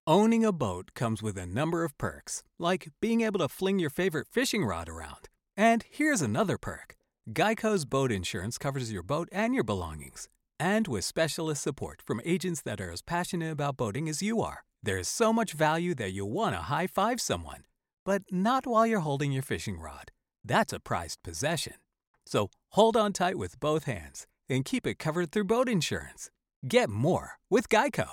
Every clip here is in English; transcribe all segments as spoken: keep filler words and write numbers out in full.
Owning a boat comes with a number of perks, like being able to fling your favorite fishing rod around. And here's another perk. Geico's boat insurance covers your boat and your belongings. And with specialist support from agents that are as passionate about boating as you are, there's so much value that you'll want to high-five someone. But not while you're holding your fishing rod. That's a prized possession. So hold on tight with both hands and keep it covered through boat insurance. Get more with Geico.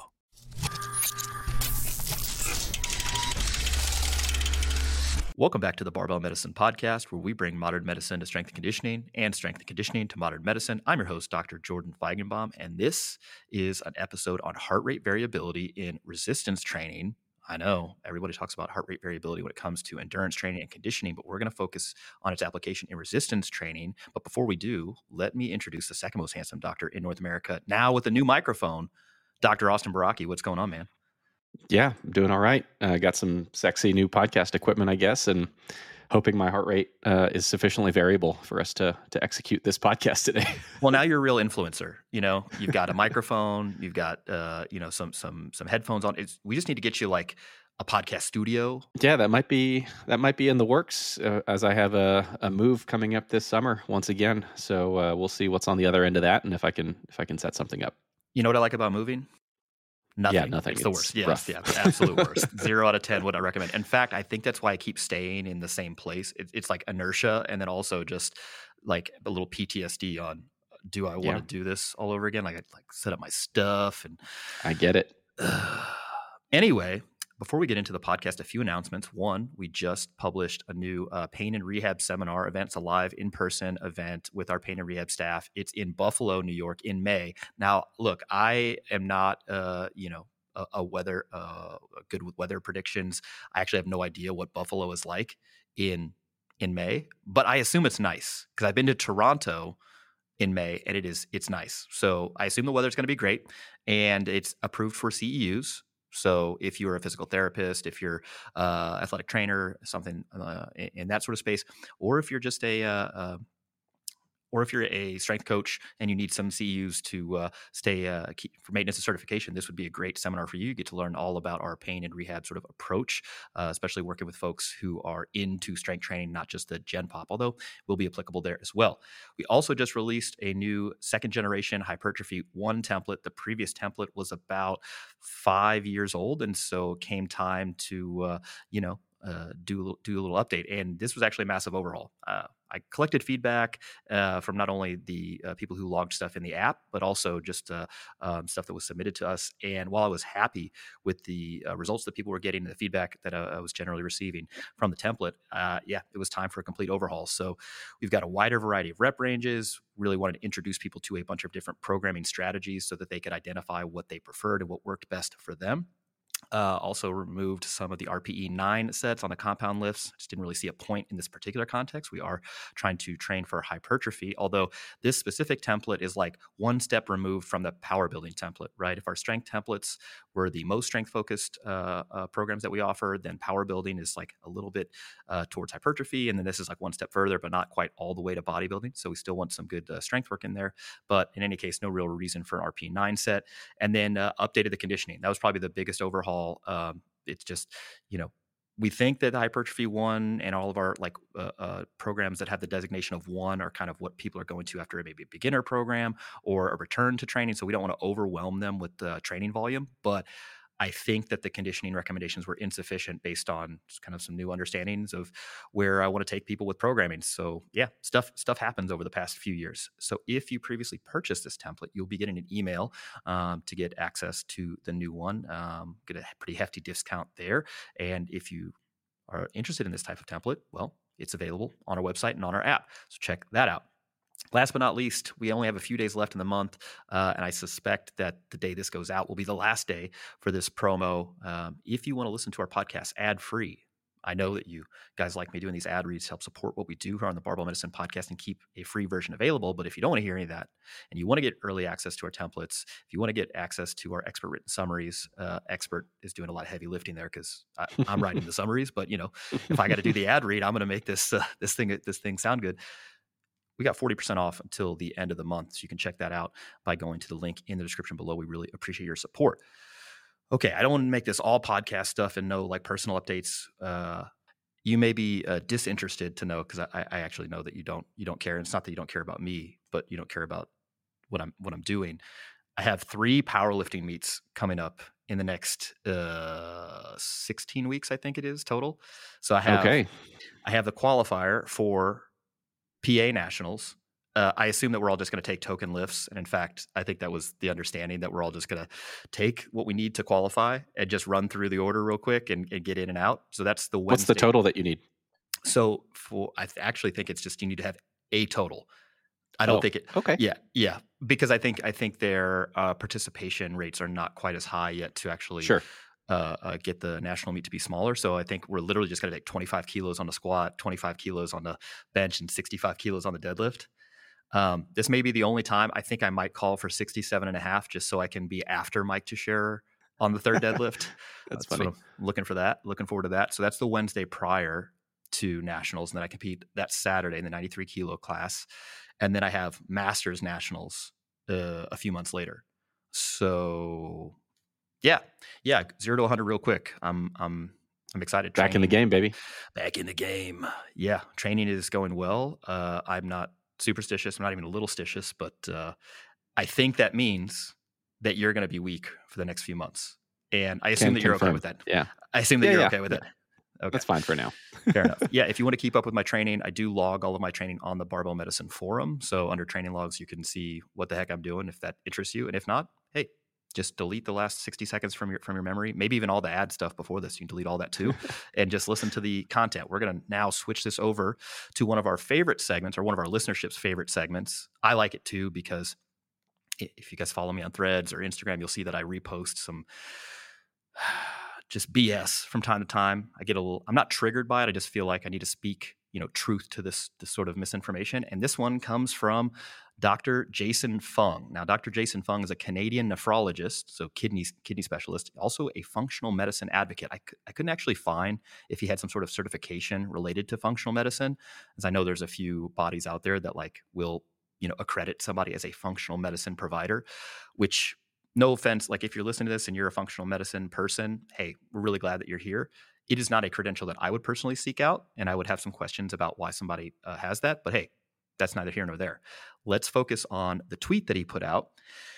Welcome back to the Barbell Medicine Podcast, where we bring modern medicine to strength and conditioning and strength and conditioning to modern medicine. I'm your host, Doctor Jordan Feigenbaum, and this is an episode on heart rate variability in resistance training. I know everybody talks about heart rate variability when it comes to endurance training and conditioning, but we're going to focus on its application in resistance training. But before we do, let me introduce the second most handsome doctor in North America, now with a new microphone, Doctor Austin Baraki. What's going on, man? Yeah, I'm doing all right. I uh, got some sexy new podcast equipment, I guess, and hoping my heart rate uh, is sufficiently variable for us to to execute this podcast today. Well, now you're a real influencer. You know, you've got a microphone, you've got uh, you know some some some headphones on. It's, we just need to get you like a podcast studio. Yeah, that might be that might be in the works uh, as I have a, a move coming up this summer once again. So uh, we'll see what's on the other end of that, and if I can if I can set something up. You know what I like about moving? Nothing. Yeah, nothing. It's the worst. Yes, yeah, the absolute worst. Zero out of ten would I recommend. In fact, I think that's why I keep staying in the same place. It, it's like inertia, and then also just like a little P T S D on, do I want to Yeah. do this all over again? Like I like set up my stuff and I get it. uh, anyway, before we get into the podcast, a few announcements. One, we just published a new uh, pain and rehab seminar event. It's a live in-person event with our pain and rehab staff. It's in Buffalo, New York in May. Now, look, I am not, uh, you know, a, a weather, uh, good with weather predictions. I actually have no idea what Buffalo is like in in May, but I assume it's nice because I've been to Toronto in May and it is it's nice. So I assume the weather's going to be great, and it's approved for C E Us. So if you're a physical therapist, if you're uh athletic trainer, something uh, in, in that sort of space, or if you're just a, uh, uh, or if you're a strength coach and you need some C E Us to uh, stay uh, keep, for maintenance and certification, this would be a great seminar for you. You get to learn all about our pain and rehab sort of approach, uh, especially working with folks who are into strength training, not just the Gen Pop, although will be applicable there as well. We also just released a new second generation Hypertrophy One template. The previous template was about five years old, and so it came time to uh, you know uh, do do a little update. And this was actually a massive overhaul. Uh, I collected feedback uh, from not only the uh, people who logged stuff in the app, but also just uh, um, stuff that was submitted to us. And while I was happy with the uh, results that people were getting, the feedback that uh, I was generally receiving from the template, uh, yeah, it was time for a complete overhaul. So we've got a wider variety of rep ranges. Really wanted to introduce people to a bunch of different programming strategies so that they could identify what they preferred and what worked best for them. Uh, also removed some of the R P E nine sets on the compound lifts. Just didn't really see a point in this particular context. We are trying to train for hypertrophy, although this specific template is like one step removed from the power building template, right? If our strength templates were the most strength focused uh, uh, programs that we offer, then power building is like a little bit uh, towards hypertrophy. And then this is like one step further, but not quite all the way to bodybuilding. So we still want some good uh, strength work in there. But in any case, no real reason for an R P E nine set. And then uh, updated the conditioning. That was probably the biggest overhaul. Um, it's just, you know, we think that the Hypertrophy One and all of our like uh, uh, programs that have the designation of one are kind of what people are going to after maybe a beginner program or a return to training. So we don't want to overwhelm them with the training volume, but I think that the conditioning recommendations were insufficient based on just kind of some new understandings of where I want to take people with programming. So yeah, stuff stuff happens over the past few years. So if you previously purchased this template, you'll be getting an email um, to get access to the new one. Um, get a pretty hefty discount there. And if you are interested in this type of template, well, it's available on our website and on our app. So check that out. Last but not least, we only have a few days left in the month, uh, and I suspect that the day this goes out will be the last day for this promo. Um, if you want to listen to our podcast ad-free, I know that you guys like me doing these ad reads to help support what we do here on the Barbell Medicine Podcast and keep a free version available. But if you don't want to hear any of that and you want to get early access to our templates, if you want to get access to our expert written summaries, uh, Expert is doing a lot of heavy lifting there because I'm writing the summaries. But you know, if I got to do the ad read, I'm going to make this uh, this thing this thing sound good. We got forty percent off until the end of the month. So you can check that out by going to the link in the description below. We really appreciate your support. Okay, I don't want to make this all podcast stuff and no like personal updates. Uh, you may be uh, disinterested to know because I, I actually know that you don't you don't care. And it's not that you don't care about me, but you don't care about what I'm what I'm doing. I have three powerlifting meets coming up in the next uh, sixteen weeks, I think it is total. So I have Okay. I have the qualifier for P A Nationals. Uh, I assume that we're all just going to take token lifts. And in fact, I think that was the understanding that we're all just going to take what we need to qualify and just run through the order real quick and, and get in and out. So that's the Wednesday. What's the total that you need? So for I th- actually think it's just you need to have a total. I don't Oh, think it. okay. Yeah, yeah, because I think I think their uh, participation rates are not quite as high yet to actually Sure. uh, uh, get the national meet to be smaller. So I think we're literally just going to take twenty-five kilos on the squat, twenty-five kilos on the bench, and sixty-five kilos on the deadlift. Um, this may be the only time. I think I might call for sixty-seven and a half just so I can be after Mike Teixeira on the third deadlift. That's uh, funny. So I'm looking for that. Looking forward to that. So that's the Wednesday prior to nationals, and then I compete that Saturday in the ninety-three kilo class, and then I have Masters Nationals uh, a few months later. So yeah, yeah, zero to one hundred real quick. I'm I'm I'm excited. Back in the Training- game, baby. Back in the game. Yeah, training is going well. Uh, I'm not superstitious. I'm not even a little stitious, but uh, I think that means that you're going to be weak for the next few months. And I assume Can that you're confirm. okay with that. Yeah. I assume that Yeah, you're yeah, okay with yeah. it. Okay. That's fine for now. Fair enough. Yeah, if you want to keep up with my training, I do log all of my training on the Barbell Medicine forum. So under training logs, you can see what the heck I'm doing if that interests you. And if not, hey, just delete the last sixty seconds from your from your memory. Maybe even all the ad stuff before this. You can delete all that too, and just listen to the content. We're going to now switch this over to one of our favorite segments, or one of our listenership's favorite segments. I like it too because if you guys follow me on Threads or Instagram, you'll see that I repost some just B S from time to time. I get a little. I'm not triggered by it. I just feel like I need to speak, you know, truth to this this sort of misinformation. And this one comes from Doctor Jason Fung. Now, Doctor Jason Fung is a Canadian nephrologist, so kidney kidney specialist, also a functional medicine advocate. I, c- I couldn't actually find if he had some sort of certification related to functional medicine, as I know there's a few bodies out there that like will, you know, accredit somebody as a functional medicine provider, which, no offense, like if you're listening to this and you're a functional medicine person, hey, we're really glad that you're here. It is not a credential that I would personally seek out, and I would have some questions about why somebody uh, has that. But hey, that's neither here nor there. Let's focus on the tweet that he put out.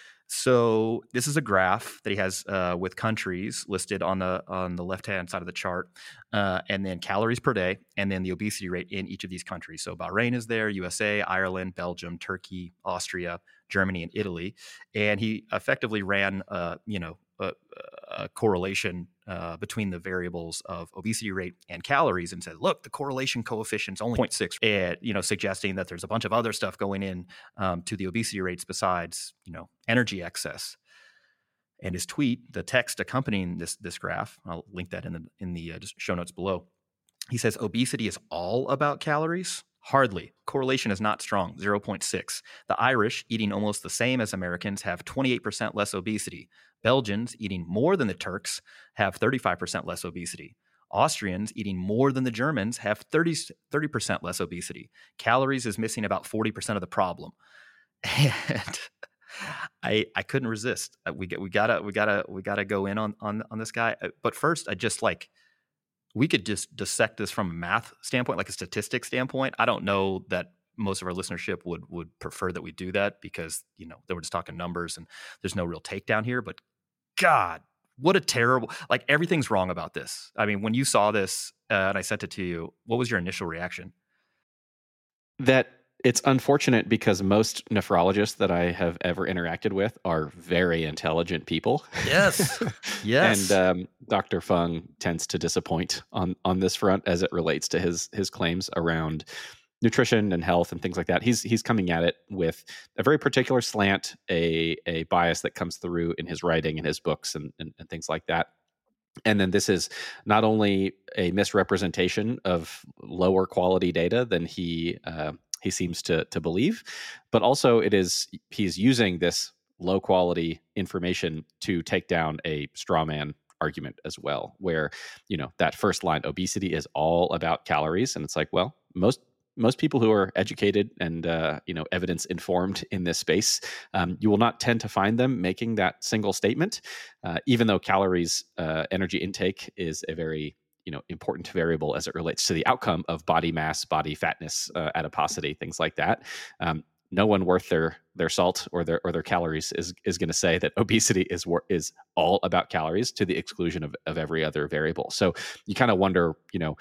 So this is a graph that he has uh, with countries listed on the on the left-hand side of the chart, uh, and then calories per day, and then the obesity rate in each of these countries. So Bahrain is there, U S A, Ireland, Belgium, Turkey, Austria, Germany, and Italy. And he effectively ran, uh, you know, a, a correlation uh, between the variables of obesity rate and calories, and said, look, the correlation coefficient's only zero point six, and, you know, suggesting that there's a bunch of other stuff going in um, to the obesity rates besides, you know, energy excess. And his tweet, the text accompanying this this graph, I'll link that in the in the uh, show notes below. He says, obesity is all about calories? Hardly. Correlation is not strong, zero point six. The Irish, eating almost the same as Americans, have twenty-eight percent less obesity. Belgians, eating more than the Turks, have thirty-five percent less obesity. Austrians, eating more than the Germans, have thirty percent less obesity. Calories is missing about forty percent of the problem. And I I couldn't resist. We get we gotta we gotta we gotta go in on on on this guy. But first, I just like we could just dissect this from a math standpoint, like a statistics standpoint. I don't know that most of our listenership would would prefer that we do that because, you know, they were just talking numbers and there's no real takedown here. But God, what a terrible, like everything's wrong about this. I mean, when you saw this uh, and I sent it to you, what was your initial reaction? That it's unfortunate because most nephrologists that I have ever interacted with are very intelligent people. Yes. Yes. And um, Doctor Fung tends to disappoint on on this front as it relates to his his claims around nutrition and health and things like that. He's he's coming at it with a very particular slant, a a bias that comes through in his writing and his books and, and, and things like that. And then this is not only a misrepresentation of lower quality data than he uh, he seems to to believe, but also it is he's using this low quality information to take down a straw man argument as well, where, you know, that first line, obesity is all about calories, and it's like, well, most most people who are educated and uh, you know evidence informed in this space, um, you will not tend to find them making that single statement, uh, even though calories, uh, energy intake is a very you know important variable as it relates to the outcome of body mass, body fatness, uh, adiposity, things like that. Um, no one worth their their salt or their or their calories is is going to say that obesity is is all about calories to the exclusion of, of every other variable. So you kind of wonder, you know,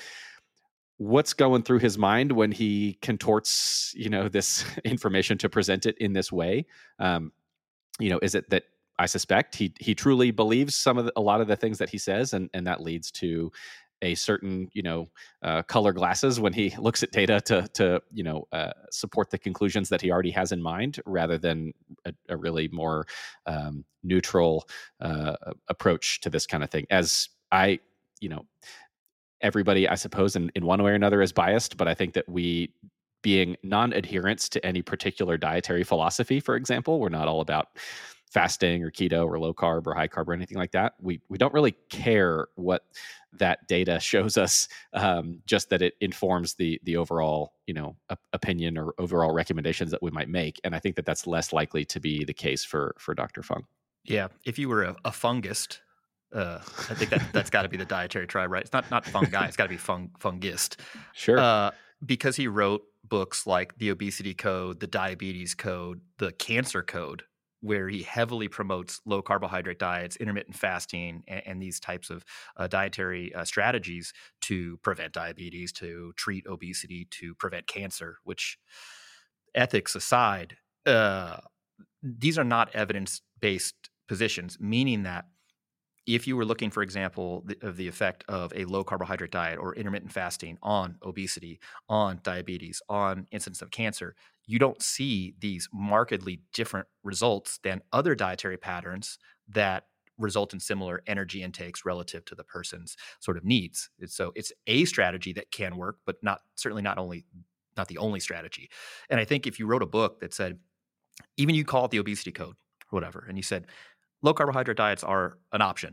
what's going through his mind when he contorts, you know, this information to present it in this way. Um, you know, is it that I suspect he he truly believes some of the, a lot of the things that he says, and and that leads to a certain, you know, uh, color glasses when he looks at data to, to you know, uh, support the conclusions that he already has in mind, rather than a, a really more um, neutral uh, approach to this kind of thing. As I, you know, everybody, I suppose, in, in one way or another is biased, but I think that we, being non-adherents to any particular dietary philosophy, for example, we're not all about fasting or keto or low carb or high carb or anything like that. We we don't really care what that data shows us, um, just that it informs the the overall you know op- opinion or overall recommendations that we might make. And I think that that's less likely to be the case for for Doctor Fung. Yeah, if you were a, a fungist, uh, I think that that's got to be the dietary tribe, right? It's not not fungi; it's got to be fung fungist. Sure. Uh, because he wrote books like the Obesity Code, the Diabetes Code, the Cancer Code, where he heavily promotes low carbohydrate diets, intermittent fasting, and, and these types of uh, dietary uh, strategies to prevent diabetes, to treat obesity, to prevent cancer, which, ethics aside, uh, these are not evidence-based positions, meaning that if you were looking, for example, the, of the effect of a low carbohydrate diet or intermittent fasting on obesity, on diabetes, on incidence of cancer, you don't see these markedly different results than other dietary patterns that result in similar energy intakes relative to the person's sort of needs. It's, so it's a strategy that can work, but not certainly not only not the only strategy. And I think if you wrote a book that said, even you call it the Obesity Code or whatever, and you said, low carbohydrate diets are an option,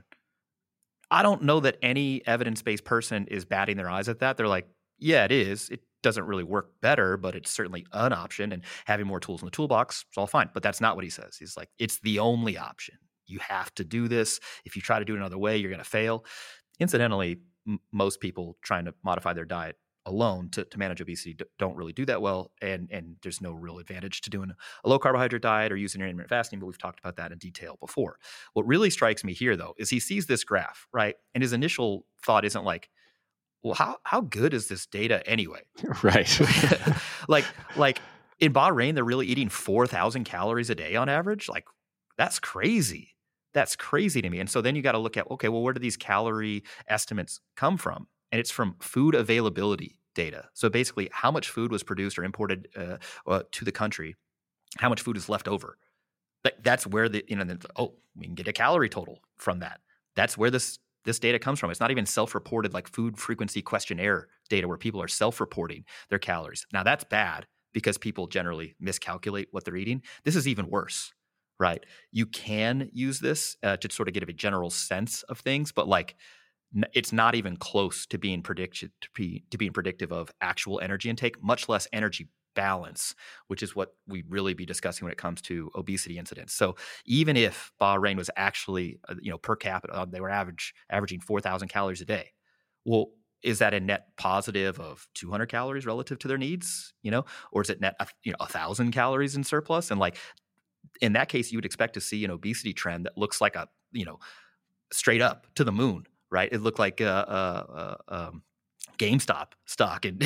I don't know that any evidence-based person is batting their eyes at that. They're like, yeah, it is. It doesn't really work better, but it's certainly an option, and having more tools in the toolbox is all fine. But that's not what he says. He's like, it's the only option. You have to do this. If you try to do it another way, you're going to fail. Incidentally, m- most people trying to modify their diet alone to, to manage obesity d- don't really do that well, and and there's no real advantage to doing a low carbohydrate diet or using intermittent fasting, but we've talked about that in detail before. What really strikes me here, though, is he sees this graph, right? And his initial thought isn't like, well, how how good is this data anyway? Right. like like in Bahrain, they're really eating four thousand calories a day on average. Like, that's crazy. That's crazy to me. And so then you got to look at, okay, well, where do these calorie estimates come from? And it's from food availability data. So basically, how much food was produced or imported uh, uh, to the country, how much food is left over. That, that's where the, you know, the, oh, we can get a calorie total from that. That's where this this data comes from. It's not even self-reported like food frequency questionnaire data where people are self-reporting their calories. Now, that's bad because people generally miscalculate what they're eating. This is even worse, right? You can use this uh, to sort of get a general sense of things, but like, it's not even close to being predicted to be to being predictive of actual energy intake, much less energy balance, which is what we'd really be discussing when it comes to obesity incidence. So even if Bahrain was actually, uh, you know, per capita, uh, they were average averaging four thousand calories a day. Well, is that a net positive of two hundred calories relative to their needs? You know, or is it net, you know, a thousand calories in surplus? And like in that case, you would expect to see an obesity trend that looks like a, you know, straight up to the moon. Right, it looked like uh, uh, uh, um, GameStop stock in,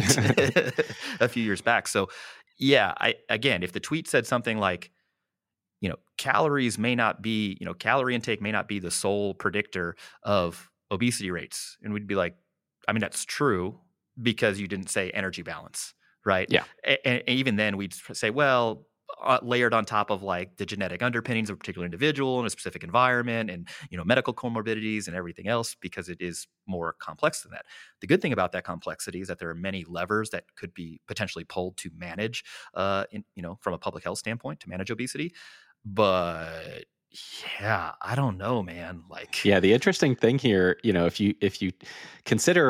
a few years back. So, yeah, I again, if the tweet said something like, you know, calories may not be, you know, calorie intake may not be the sole predictor of obesity rates, and we'd be like, I mean, that's true because you didn't say energy balance, right? Yeah. And, and even then, we'd say, well, Uh, layered on top of like the genetic underpinnings of a particular individual in a specific environment and, you know, medical comorbidities and everything else, because it is more complex than that. The good thing about that complexity is that there are many levers that could be potentially pulled to manage, uh, in, you know, from a public health standpoint to manage obesity. But yeah, I don't know, man. Like, Yeah, the interesting thing here, you know, if you if you consider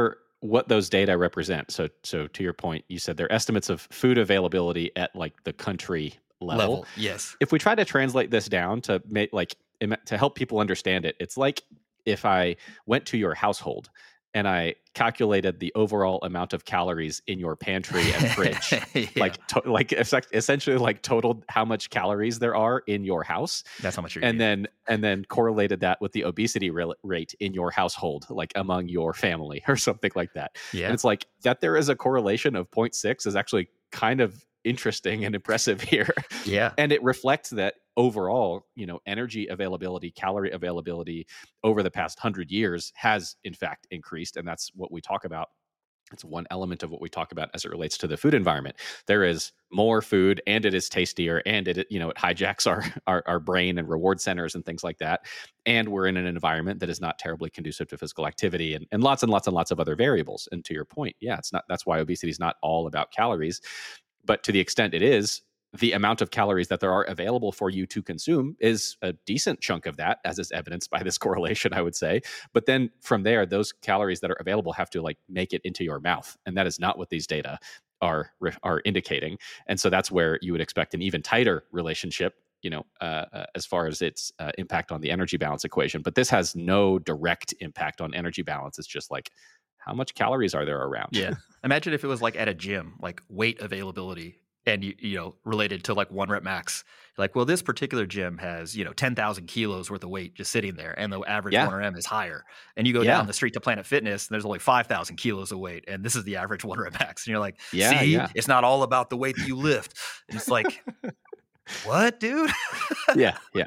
what those data represent. So, so to your point, you said they're estimates of food availability at like the country level. Level, yes. If we try to translate this down to make like to help people understand it, it's like if I went to your household and I calculated the overall amount of calories in your pantry and fridge, yeah. like to, like essentially like totaled how much calories there are in your house. That's how much you're and eating. then and then correlated that with the obesity re- rate in your household, like among your family or something like that. Yeah. And it's like that there is a correlation of zero point six is actually kind of interesting and impressive here. Yeah. And it reflects that overall, you know, energy availability, calorie availability over the past hundred years has in fact increased. And that's what we talk about. It's one element of what we talk about as it relates to the food environment. There is more food and it is tastier and it, you know, it hijacks our, our, our brain and reward centers and things like that. And we're in an environment that is not terribly conducive to physical activity and, and lots and lots and lots of other variables. And to your point, yeah, it's not, that's why obesity is not all about calories. But to the extent it is, the amount of calories that there are available for you to consume is a decent chunk of that, as is evidenced by this correlation, I would say. But then from there, those calories that are available have to like make it into your mouth. And that is not what these data are, are indicating. And so that's where you would expect an even tighter relationship, you know, uh, uh, as far as its uh, impact on the energy balance equation. But this has no direct impact on energy balance. It's just like, how much calories are there around? Yeah. Imagine if it was like at a gym, like weight availability and, you, you know, related to like one rep max. Like, well, this particular gym has, you know, ten thousand kilos worth of weight just sitting there. And the average Yeah. one R M is higher. And you go Yeah. down the street to Planet Fitness and there's only five thousand kilos of weight. And this is the average one rep max. And you're like, Yeah, see, yeah. it's not all about the weight that you lift. And it's like, what, dude? yeah. Yeah.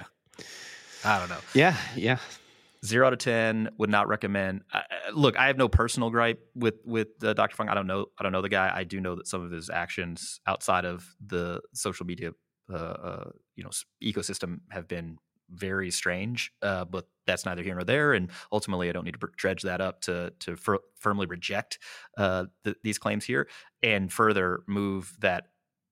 I don't know. Yeah. Yeah. Zero out of ten, would not recommend. Uh, look, I have no personal gripe with with uh, Doctor Fung. I don't know. I don't know the guy. I do know that some of his actions outside of the social media, uh, uh, you know, ecosystem have been very strange. Uh, but that's neither here nor there. And ultimately, I don't need to dredge that up to to fir- firmly reject uh, the, these claims here, and further move that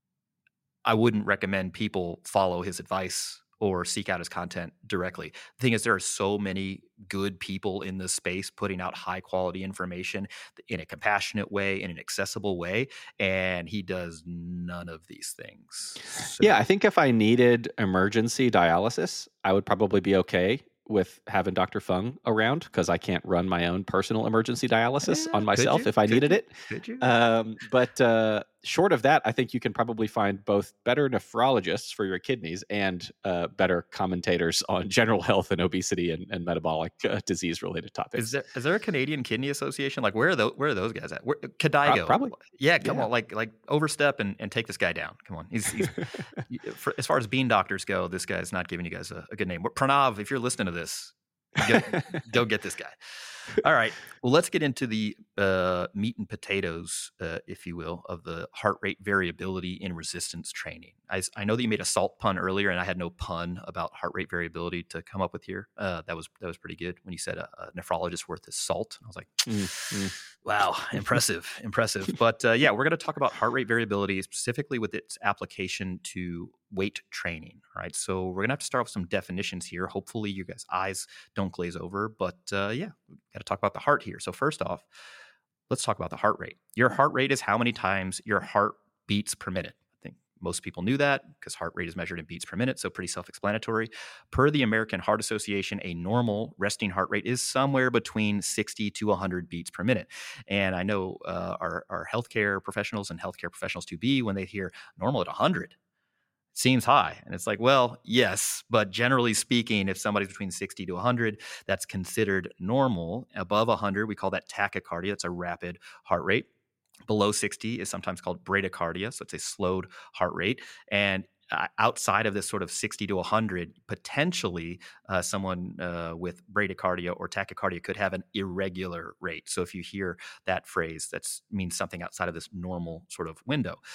I wouldn't recommend people follow his advice or seek out his content directly. The thing is, there are so many good people in this space putting out high quality information in a compassionate way, in an accessible way, and he does none of these things. So, yeah, I think if I needed emergency dialysis, I would probably be okay with having Doctor Fung around because I can't run my own personal emergency dialysis Yeah, on myself could you? if I Could needed you? it. Could you? Um, but uh, short of that, I think you can probably find both better nephrologists for your kidneys and uh, better commentators on general health and obesity and, and metabolic uh, disease-related topics. Is there is there a Canadian Kidney Association? Like, where are those where are those guys at? Where, Kadigo, Probably. Yeah, come Yeah. on, like like overstep and, and take this guy down. Come on, he's, he's for, as far as bean doctors go, this guy's not giving you guys a, a good name. Pranav, if you're listening to this, go, go get this guy. All right. Well, let's get into the uh, meat and potatoes, uh, if you will, of the heart rate variability in resistance training. I, I know that you made a salt pun earlier, and I had no pun about heart rate variability to come up with here. Uh, that was that was pretty good when you said a, a nephrologist worth his salt. I was like, Mm, mm. wow, impressive, impressive. But uh, yeah, we're going to talk about heart rate variability specifically with its application to weight training. All right. So we're going to have to start with some definitions here. Hopefully you guys' eyes don't glaze over. But uh, yeah, we've got to talk about the heart here. So first off, let's talk about the heart rate. Your heart rate is how many times your heart beats per minute. I think most people knew that because heart rate is measured in beats per minute. So pretty self-explanatory. Per the American Heart Association, a normal resting heart rate is somewhere between sixty to one hundred beats per minute. And I know uh, our, our healthcare professionals and healthcare professionals to be, when they hear normal at one hundred, seems high. And it's like, well, yes, but generally speaking, if somebody's between sixty to one hundred, that's considered normal. Above one hundred, we call that tachycardia. That's a rapid heart rate. Below sixty is sometimes called bradycardia. So it's a slowed heart rate. And uh, outside of this sort of sixty to one hundred, potentially uh, someone uh, with bradycardia or tachycardia could have an irregular rate. So if you hear that phrase, that means something outside of this normal sort of window.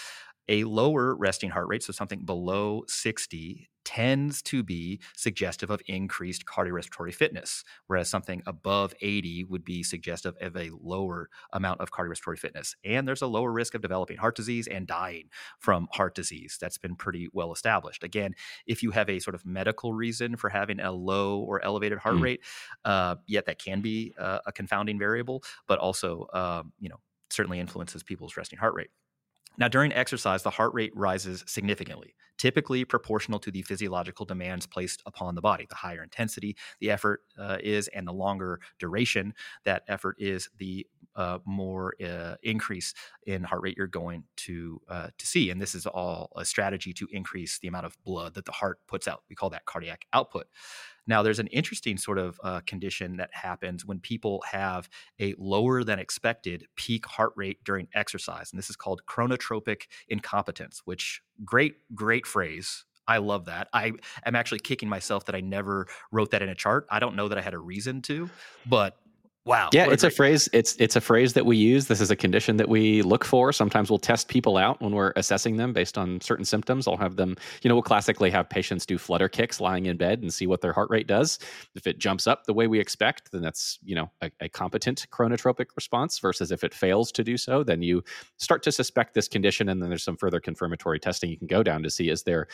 A lower resting heart rate, so something below sixty, tends to be suggestive of increased cardiorespiratory fitness, whereas something above eighty would be suggestive of a lower amount of cardiorespiratory fitness. And there's a lower risk of developing heart disease and dying from heart disease. That's been pretty well established. Again, if you have a sort of medical reason for having a low or elevated heart Mm. rate, uh, yet that can be uh, a confounding variable, but also, um, you know, certainly influences people's resting heart rate. Now, during exercise, the heart rate rises significantly, typically proportional to the physiological demands placed upon the body. The higher intensity the effort uh, is, and the longer duration that effort is, the uh, more uh, increase in heart rate you're going to uh, to see. And this is all a strategy to increase the amount of blood that the heart puts out. We call that cardiac output. Now, there's an interesting sort of uh, condition that happens when people have a lower than expected peak heart rate during exercise. And this is called chronotropic incompetence, which great, great phrase. I love that. I am actually kicking myself that I never wrote that in a chart. I don't know that I had a reason to, but wow. Yeah, what it's a great- phrase. It's it's a phrase that we use. This is a condition that we look for. Sometimes we'll test people out when we're assessing them based on certain symptoms. I'll have them, you know, we'll classically have patients do flutter kicks lying in bed and see what their heart rate does. If it jumps up the way we expect, then that's, you know, a, a competent chronotropic response, versus if it fails to do so, then you start to suspect this condition. And then there's some further confirmatory testing you can go down to see, is there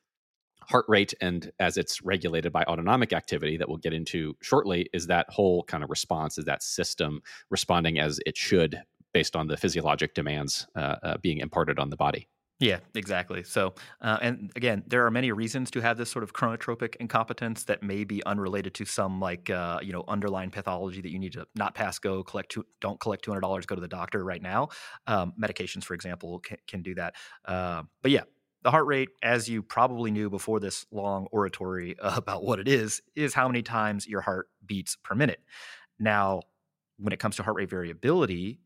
heart rate, and as it's regulated by autonomic activity that we'll get into shortly, is that whole kind of response, is that system responding as it should based on the physiologic demands uh, uh, being imparted on the body. Yeah, exactly. So, uh, and again, there are many reasons to have this sort of chronotropic incompetence that may be unrelated to some like, uh, you know, underlying pathology that you need to not pass go, collect, two, don't collect two hundred dollars, go to the doctor right now. Um, medications, for example, can, can do that. Uh, but yeah, the heart rate, as you probably knew before this long oratory uh, about what it is, is how many times your heart beats per minute. Now, when it comes to heart rate variability,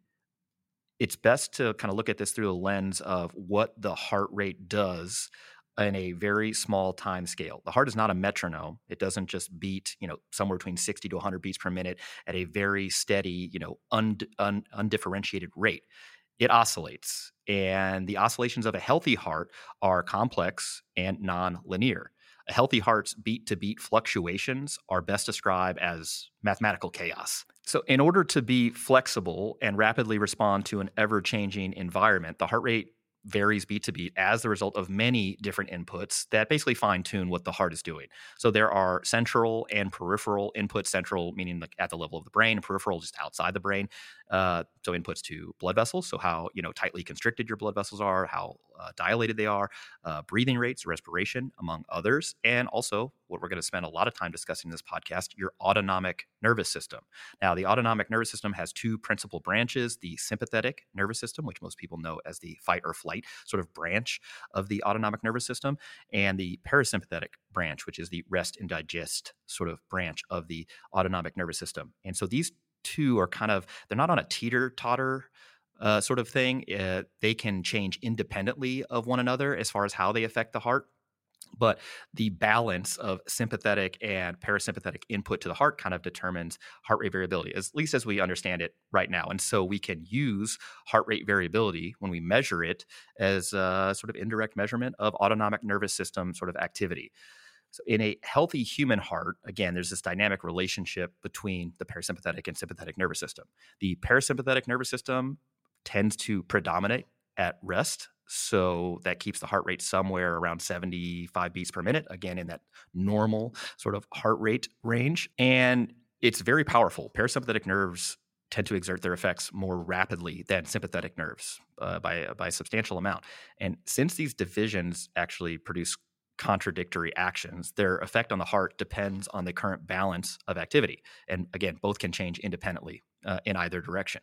it's best to kind of look at this through a lens of what the heart rate does in a very small time scale. The heart is not a metronome. It doesn't just beat, you know, somewhere between sixty to one hundred beats per minute at a very steady, you know, un, un, undifferentiated rate. It oscillates, and the oscillations of a healthy heart are complex and non-linear. A healthy heart's beat-to-beat fluctuations are best described as mathematical chaos. So in order to be flexible and rapidly respond to an ever-changing environment, the heart rate varies beat to beat as the result of many different inputs that basically fine-tune what the heart is doing. So there are central and peripheral inputs, central meaning like at the level of the brain, peripheral just outside the brain. Uh, so inputs to blood vessels, so how, you know, tightly constricted your blood vessels are, how uh, dilated they are, uh, breathing rates, respiration, among others. And also what we're going to spend a lot of time discussing in this podcast, your autonomic nervous system. Now, the autonomic nervous system has two principal branches: the sympathetic nervous system, which most people know as the fight or flight sort of branch of the autonomic nervous system, and the parasympathetic branch, which is the rest and digest sort of branch of the autonomic nervous system. And so these two are kind of, they're not on a teeter-totter uh, sort of thing. Uh, they can change independently of one another as far as how they affect the heart. But the balance of sympathetic and parasympathetic input to the heart kind of determines heart rate variability, at least as we understand it right now. And so we can use heart rate variability when we measure it as a sort of indirect measurement of autonomic nervous system sort of activity. So in a healthy human heart, again, there's this dynamic relationship between the parasympathetic and sympathetic nervous system. The parasympathetic nervous system tends to predominate at rest. So that keeps the heart rate somewhere around seventy-five beats per minute, again, in that normal sort of heart rate range. And it's very powerful. Parasympathetic nerves tend to exert their effects more rapidly than sympathetic nerves uh, by, by a substantial amount. And since these divisions actually produce contradictory actions, their effect on the heart depends on the current balance of activity. And again, both can change independently uh, in either direction.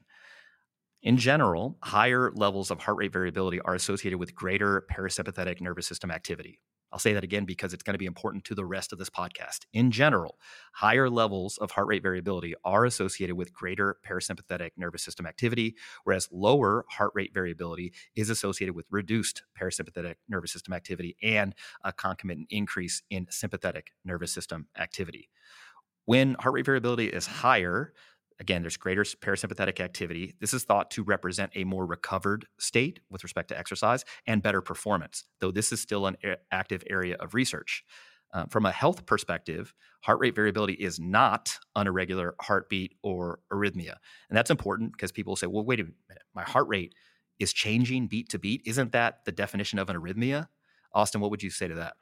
In general, higher levels of heart rate variability are associated with greater parasympathetic nervous system activity. I'll say that again because it's going to be important to the rest of this podcast. In general, higher levels of heart rate variability are associated with greater parasympathetic nervous system activity, whereas lower heart rate variability is associated with reduced parasympathetic nervous system activity and a concomitant increase in sympathetic nervous system activity. When heart rate variability is higher, Again, there's greater parasympathetic activity. This is thought to represent a more recovered state with respect to exercise and better performance, though this is still an a- active area of research. Uh, from a health perspective, heart rate variability is not an irregular heartbeat or arrhythmia. And that's important because people say, well, wait a minute, my heart rate is changing beat to beat. Isn't that the definition of an arrhythmia? Austin, what would you say to that?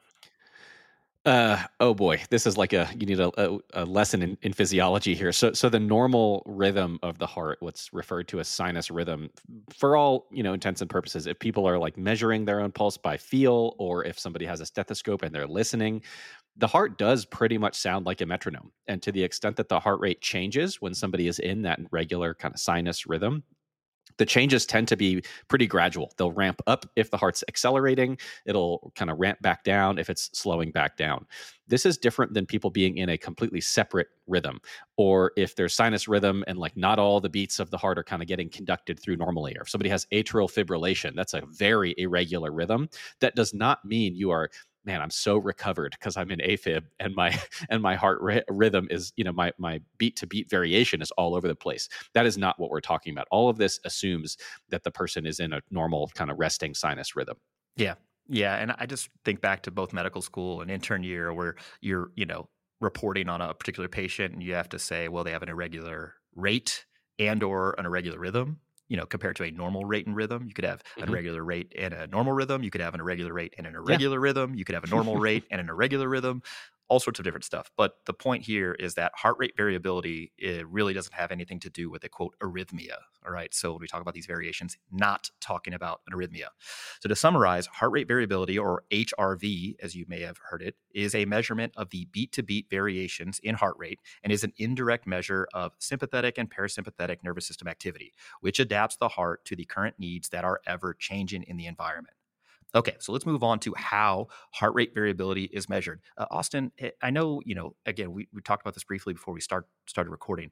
Uh, oh boy, this is like a you need a, a, a lesson in, in physiology here. So, so the normal rhythm of the heart, what's referred to as sinus rhythm, for all you know intents and purposes, if people are like measuring their own pulse by feel, or if somebody has a stethoscope and they're listening, the heart does pretty much sound like a metronome. And to the extent that the heart rate changes when somebody is in that regular kind of sinus rhythm, the changes tend to be pretty gradual. They'll ramp up if the heart's accelerating. It'll kind of ramp back down if it's slowing back down. This is different than people being in a completely separate rhythm, or if there's sinus rhythm and like not all the beats of the heart are kind of getting conducted through normally, or if somebody has atrial fibrillation, that's a very irregular rhythm. That does not mean you are, man, I'm so recovered because I'm in AFib and my and my heart ri- rhythm is, you know, my my beat to beat variation is all over the place. That is not what we're talking about. All of this assumes that the person is in a normal kind of resting sinus rhythm. Yeah. Yeah. And I just think back to both medical school and intern year where you're, you know, reporting on a particular patient and you have to say, well, they have an irregular rate and or an irregular rhythm, you know, compared to a normal rate and rhythm. You could have an Mhm. irregular rate and a normal rhythm. You could have an irregular rate and an Yeah. irregular rhythm. You could have a normal rate and an irregular rhythm. All sorts of different stuff. But the point here is that heart rate variability, it really doesn't have anything to do with a quote arrhythmia. All right. So when we talk about these variations, not talking about an arrhythmia. So to summarize, heart rate variability, or H R V, as you may have heard it, is a measurement of the beat to beat variations in heart rate and is an indirect measure of sympathetic and parasympathetic nervous system activity, which adapts the heart to the current needs that are ever changing in the environment. Okay, so let's move on to how heart rate variability is measured. Uh, Austin, I know, you know, again, we, we talked about this briefly before we start started recording.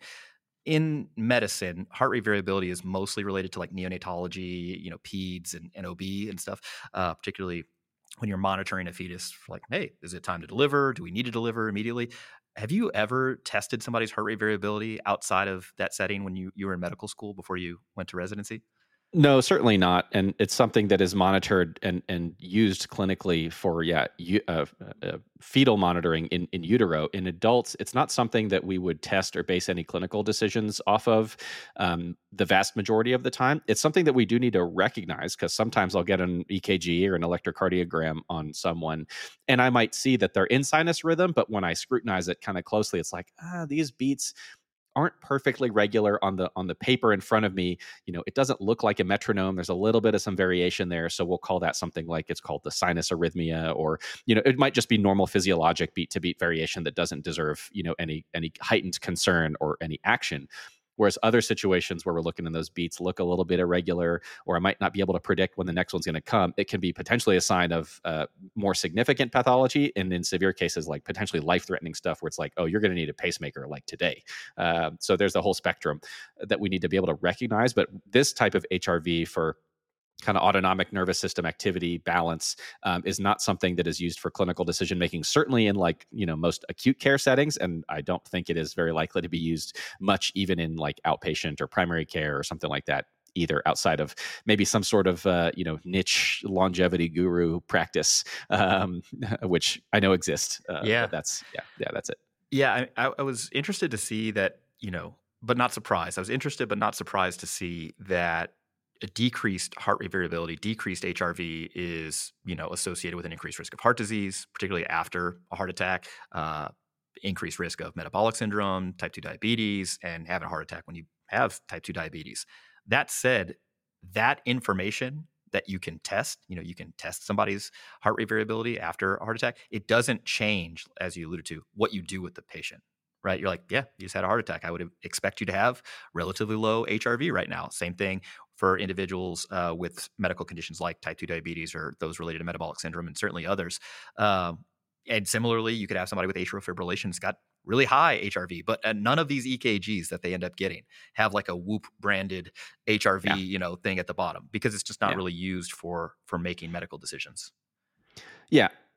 In medicine, heart rate variability is mostly related to like neonatology, you know, peds and N O B and stuff, uh, particularly when you're monitoring a fetus for like, hey, is it time to deliver? Do we need to deliver immediately? Have you ever tested somebody's heart rate variability outside of that setting when you, you were in medical school before you went to residency? No, certainly not. And it's something that is monitored and, and used clinically for, yeah, u- uh, uh, fetal monitoring in, in utero. In adults, it's not something that we would test or base any clinical decisions off of um, the vast majority of the time. It's something that we do need to recognize, because sometimes I'll get an E K G or an electrocardiogram on someone, and I might see that they're in sinus rhythm, but when I scrutinize it kind of closely, it's like, ah, these beats aren't perfectly regular on the on the paper in front of me. You know, it doesn't look like a metronome. There's a little bit of some variation there, so we'll call that something like, it's called the sinus arrhythmia, or you know, it might just be normal physiologic beat to beat variation that doesn't deserve, you know, any any heightened concern or any action. Whereas other situations where we're looking and those beats look a little bit irregular, or I might not be able to predict when the next one's going to come, it can be potentially a sign of uh, more significant pathology. And in severe cases, like potentially life-threatening stuff where it's like, oh, you're going to need a pacemaker like today. Uh, so there's the whole spectrum that we need to be able to recognize. But this type of H R V for kind of autonomic nervous system activity balance um, is not something that is used for clinical decision making, certainly in like, you know, most acute care settings. And I don't think it is very likely to be used much even in like outpatient or primary care or something like that either, outside of maybe some sort of uh, you know, niche longevity guru practice, um, which I know exists. Uh, Yeah. But that's, yeah, yeah, that's it. Yeah, I, I was interested to see that, you know, but not surprised. I was interested, but not surprised to see that a decreased heart rate variability, decreased H R V is, you know, associated with an increased risk of heart disease, particularly after a heart attack, uh, increased risk of metabolic syndrome, type two diabetes, and having a heart attack when you have type two diabetes. That said, that information that you can test, you know, you can test somebody's heart rate variability after a heart attack. It doesn't change, as you alluded to, what you do with the patient, right? You're like, yeah, you just had a heart attack. I would expect you to have relatively low H R V right now. Same thing for individuals uh, with medical conditions like type two diabetes or those related to metabolic syndrome, and certainly others. Um, and similarly, you could have somebody with atrial fibrillation that's got really high H R V, but uh, none of these E K Gs that they end up getting have like a Whoop branded H R V, Yeah. you know, thing at the bottom, because it's just not Yeah. really used for for making medical decisions. Yeah.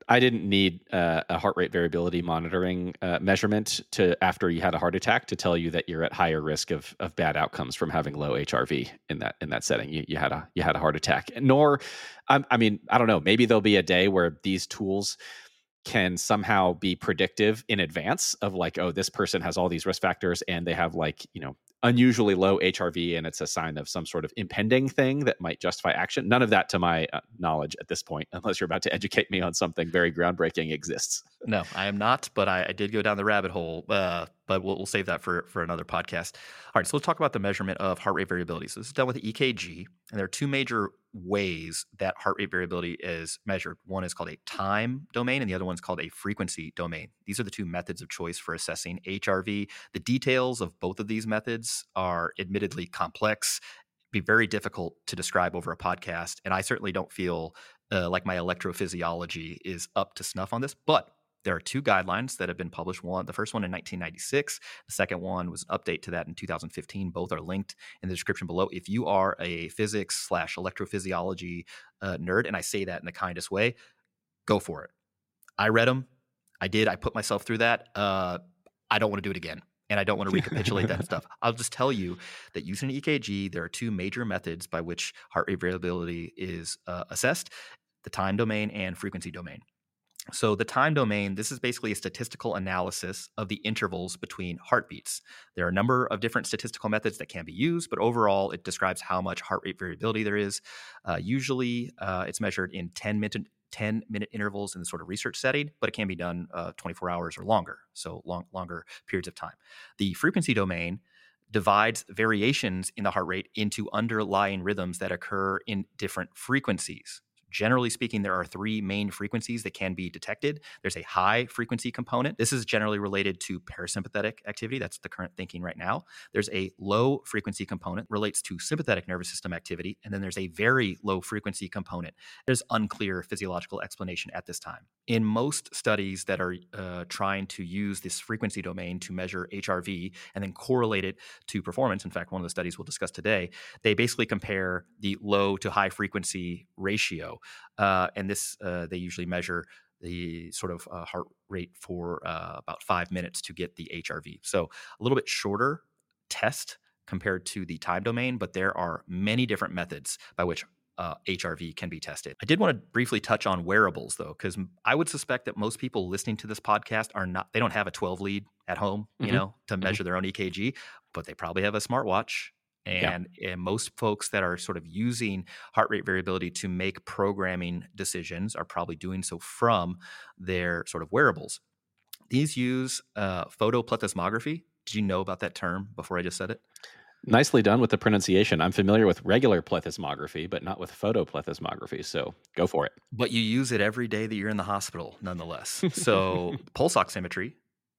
I didn't need uh, a heart rate variability monitoring uh, measurement to after you had a heart attack to tell you that you're at higher risk of of bad outcomes from having low H R V in that in that setting. You you had a you had a heart attack. Nor, I, I mean, I don't know. Maybe there'll be a day where these tools can somehow be predictive in advance of like, oh, this person has all these risk factors and they have like, you know, unusually low H R V and it's a sign of some sort of impending thing that might justify action. None of that to my uh, knowledge at this point, unless you're about to educate me on something very groundbreaking exists. No, I am not, but I, I did go down the rabbit hole, uh, but we'll, we'll save that for, for another podcast. All right, so let's talk about the measurement of heart rate variability. So this is done with the E K G, and there are two major ways that heart rate variability is measured. One is called a time domain, and the other one is called a frequency domain. These are the two methods of choice for assessing H R V. The details of both of these methods are admittedly complex, be very difficult to describe over a podcast, and I certainly don't feel uh, like my electrophysiology is up to snuff on this, but there are two guidelines that have been published. One, the first one in nineteen ninety-six. The second one was an update to that in two thousand fifteen. Both are linked in the description below. If you are a physics slash electrophysiology uh, nerd, and I say that in the kindest way, go for it. I read them. I did. I put myself through that. Uh, I don't want to do it again. And I don't want to recapitulate that stuff. I'll just tell you that using an E K G, there are two major methods by which heart rate variability is uh, assessed: the time domain and frequency domain. So the time domain, this is basically a statistical analysis of the intervals between heartbeats. There are a number of different statistical methods that can be used, but overall it describes how much heart rate variability there is. Uh, usually uh, it's measured in ten minute, ten minute intervals in the sort of research setting, but it can be done uh, twenty-four hours or longer, so long, longer periods of time. The frequency domain divides variations in the heart rate into underlying rhythms that occur in different frequencies. Generally speaking, there are three main frequencies that can be detected. There's a high frequency component. This is generally related to parasympathetic activity. That's the current thinking right now. There's a low frequency component, relates to sympathetic nervous system activity. And then there's a very low frequency component. There's unclear physiological explanation at this time. In most studies that are uh, trying to use this frequency domain to measure H R V and then correlate it to performance, in fact, one of the studies we'll discuss today, they basically compare the low to high frequency ratio. Uh, and this, uh, they usually measure the sort of uh, heart rate for uh, about five minutes to get the H R V. So a little bit shorter test compared to the time domain, but there are many different methods by which uh, H R V can be tested. I did want to briefly touch on wearables though, because I would suspect that most people listening to this podcast are not, they don't have a twelve lead at home, you mm-hmm. know, to measure mm-hmm. their own E K G, but they probably have a smartwatch. And, yeah. and most folks that are sort of using heart rate variability to make programming decisions are probably doing so from their sort of wearables. These use uh, photoplethysmography. Did you know about that term before I just said it? Nicely done with the pronunciation. I'm familiar with regular plethysmography, but not with photoplethysmography. So go for it. But you use it every day that you're in the hospital, nonetheless. So pulse oximetry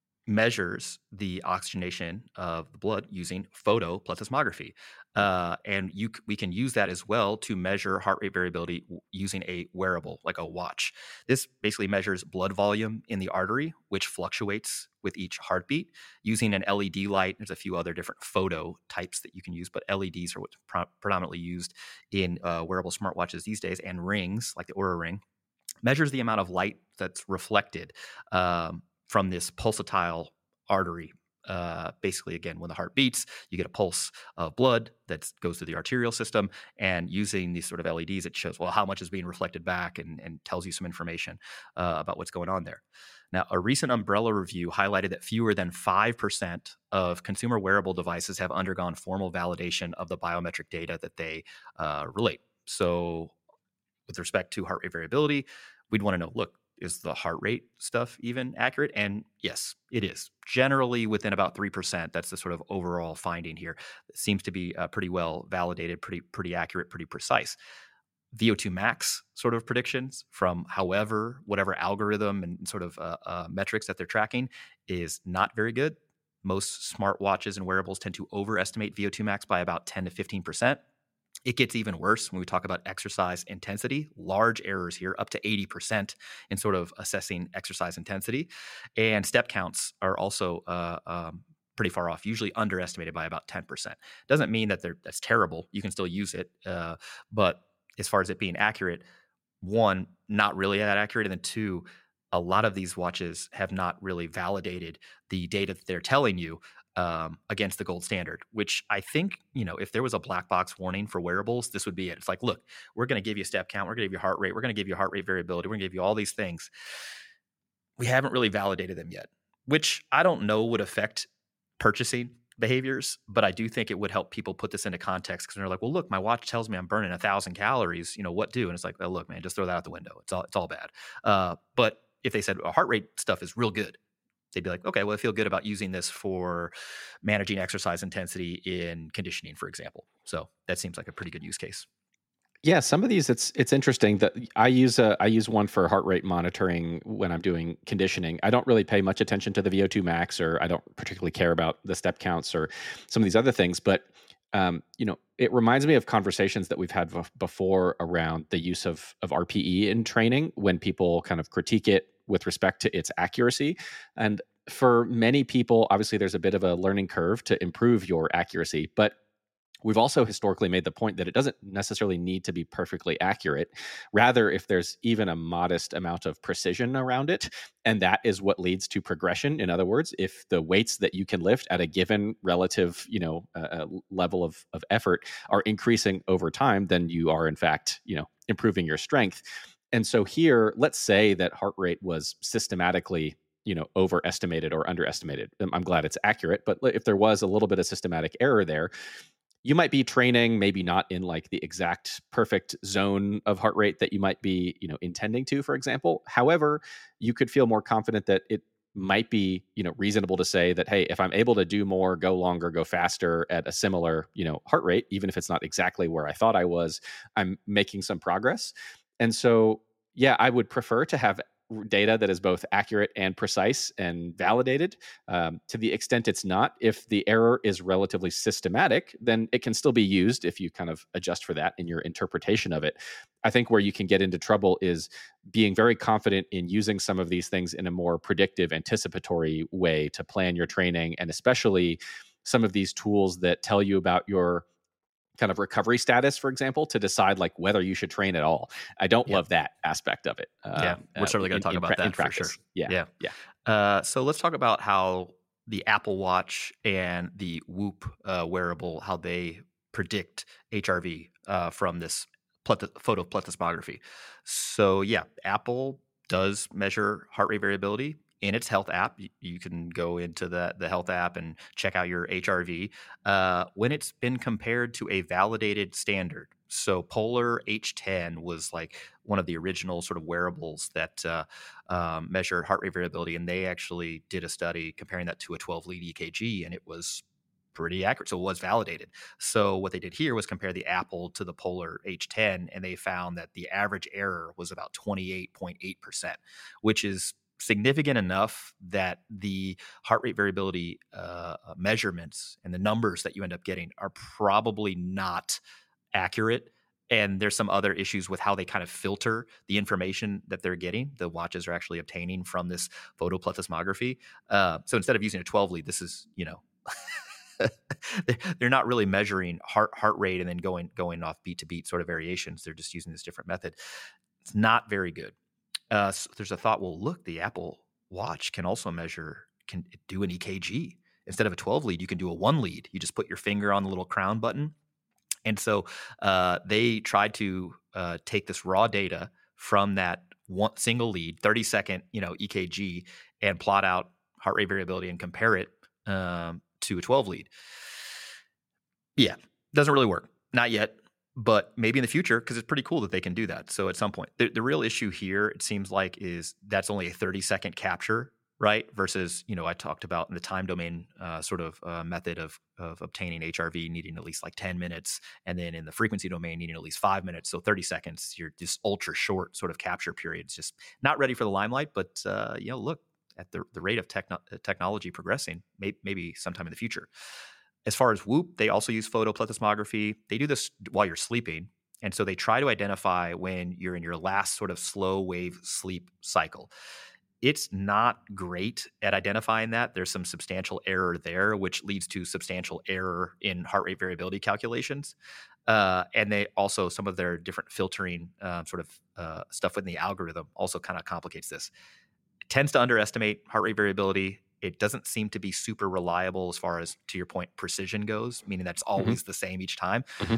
measures the oxygenation of the blood using photoplethysmography. Uh, and you, we can use that as well to measure heart rate variability using a wearable, like a watch. This basically measures blood volume in the artery, which fluctuates with each heartbeat, using an L E D light. There's a few other different photo types that you can use, but L E Ds are what's pro- predominantly used in uh, wearable smartwatches these days, and rings, like the Oura Ring, measures the amount of light that's reflected um, from this pulsatile artery. Uh, basically, again, when the heart beats, you get a pulse of blood that goes through the arterial system, and using these sort of L E Ds, it shows, well, how much is being reflected back and, and tells you some information uh, about what's going on there. Now, a recent Umbrella review highlighted that fewer than five percent of consumer wearable devices have undergone formal validation of the biometric data that they uh, relate. So with respect to heart rate variability, we'd want to know, look, is the heart rate stuff even accurate? And yes, it is. Generally within about three percent. That's the sort of overall finding here. It seems to be uh, pretty well validated, pretty pretty accurate, pretty precise. V O two max sort of predictions from however, whatever algorithm and sort of uh, uh, metrics that they're tracking is not very good. Most smartwatches and wearables tend to overestimate V O two max by about ten to fifteen percent. It gets even worse when we talk about exercise intensity. Large errors here, up to eighty percent in sort of assessing exercise intensity. And step counts are also uh, um, pretty far off, usually underestimated by about ten percent. Doesn't mean that they're, that's terrible. You can still use it. Uh, but as far as it being accurate, one, not really that accurate, and then two, a lot of these watches have not really validated the data that they're telling you um, against the gold standard, which I think, you know, if there was a black box warning for wearables, this would be it. It's like, look, we're going to give you a step count. We're going to give you heart rate. We're going to give you heart rate variability. We're going to give you all these things. We haven't really validated them yet, which I don't know would affect purchasing behaviors, but I do think it would help people put this into context, because they're like, well, look, my watch tells me I'm burning a thousand calories. You know, what do? And it's like, well, look, man, just throw that out the window. It's all, it's all bad. Uh, but if they said, well, heart rate stuff is real good, they'd be like, okay, well, I feel good about using this for managing exercise intensity in conditioning, for example. So that seems like a pretty good use case. Yeah, some of these it's it's interesting that I use a I use one for heart rate monitoring when I'm doing conditioning. I don't really pay much attention to the V O two max, or I don't particularly care about the step counts or some of these other things, but um, you know, it reminds me of conversations that we've had v- before around the use of of R P E in training, when people kind of critique it with respect to its accuracy. And for many people, obviously there's a bit of a learning curve to improve your accuracy, but we've also historically made the point that it doesn't necessarily need to be perfectly accurate. Rather, if there's even a modest amount of precision around it, and that is what leads to progression. In other words, if the weights that you can lift at a given relative, you know, uh, level of, of effort are increasing over time, then you are in fact, you know, improving your strength. And so here, let's say that heart rate was systematically, you know, overestimated or underestimated. I'm glad it's accurate, but if there was a little bit of systematic error there, you might be training maybe not in like the exact perfect zone of heart rate that you might be, you know, intending to, for example. However, you could feel more confident that it might be, you know, reasonable to say that, hey, if I'm able to do more, go longer, go faster at a similar, you know, heart rate, even if it's not exactly where I thought I was, I'm making some progress. And so, yeah, I would prefer to have data that is both accurate and precise and validated. Um, to the extent it's not, if the error is relatively systematic, then it can still be used if you kind of adjust for that in your interpretation of it. I think where you can get into trouble is being very confident in using some of these things in a more predictive, anticipatory way to plan your training, and especially some of these tools that tell you about your kind of recovery status, for example, to decide like whether you should train at all. I don't Yeah. love that aspect of it. Yeah, Um, we're certainly going to talk in, about in, that in for practice. sure. Yeah, Yeah. yeah. Uh, so let's talk about how the Apple Watch and the Whoop uh, wearable, how they predict H R V uh, from this plet- photo plethysmography. So yeah, Apple does measure heart rate variability in its health app. You, you can go into the, the health app and check out your H R V uh, when it's been compared to a validated standard. So Polar H ten was like one of the original sort of wearables that uh, um, measured heart rate variability, and they actually did a study comparing that to a twelve lead E K G, and it was pretty accurate. So it was validated. So what they did here was compare the Apple to the Polar H ten, and they found that the average error was about twenty-eight point eight percent, which is significant enough that the heart rate variability uh, measurements and the numbers that you end up getting are probably not accurate. And there's some other issues with how they kind of filter the information that they're getting, the watches are actually obtaining from this photoplethysmography. Uh, so instead of using a twelve lead, this is, you know, they're not really measuring heart heart rate and then going going off beat to beat sort of variations. They're just using this different method. It's not very good. Uh, so there's a thought, well, look, the Apple Watch can also measure, can do an E K G. Instead of a twelve lead, you can do a one lead. You just put your finger on the little crown button. And so uh, they tried to uh, take this raw data from that one single lead, thirty second, you know, E K G, and plot out heart rate variability and compare it um, to a twelve lead. Yeah, doesn't really work. Not yet, but maybe in the future, because it's pretty cool that they can do that. So at some point, the, the real issue here, it seems like, is that's only a thirty second capture, right? Versus, you know, I talked about in the time domain uh, sort of uh, method of of obtaining H R V needing at least like ten minutes, and then in the frequency domain needing at least five minutes. So thirty seconds, you're just ultra short sort of capture periods, just not ready for the limelight. But uh, you know, look at the the rate of techno- technology progressing, may- maybe sometime in the future. As far as Whoop, they also use photoplethysmography. They do this while you're sleeping. And so they try to identify when you're in your last sort of slow wave sleep cycle. it's not great at identifying that. There's some substantial error there, which leads to substantial error in heart rate variability calculations. Uh, and they also, some of their different filtering uh, sort of uh, stuff within the algorithm also kind of complicates this. It tends to underestimate heart rate variability. It doesn't seem to be super reliable as far as, to your point, precision goes, meaning that's always mm-hmm. the same each time. Mm-hmm.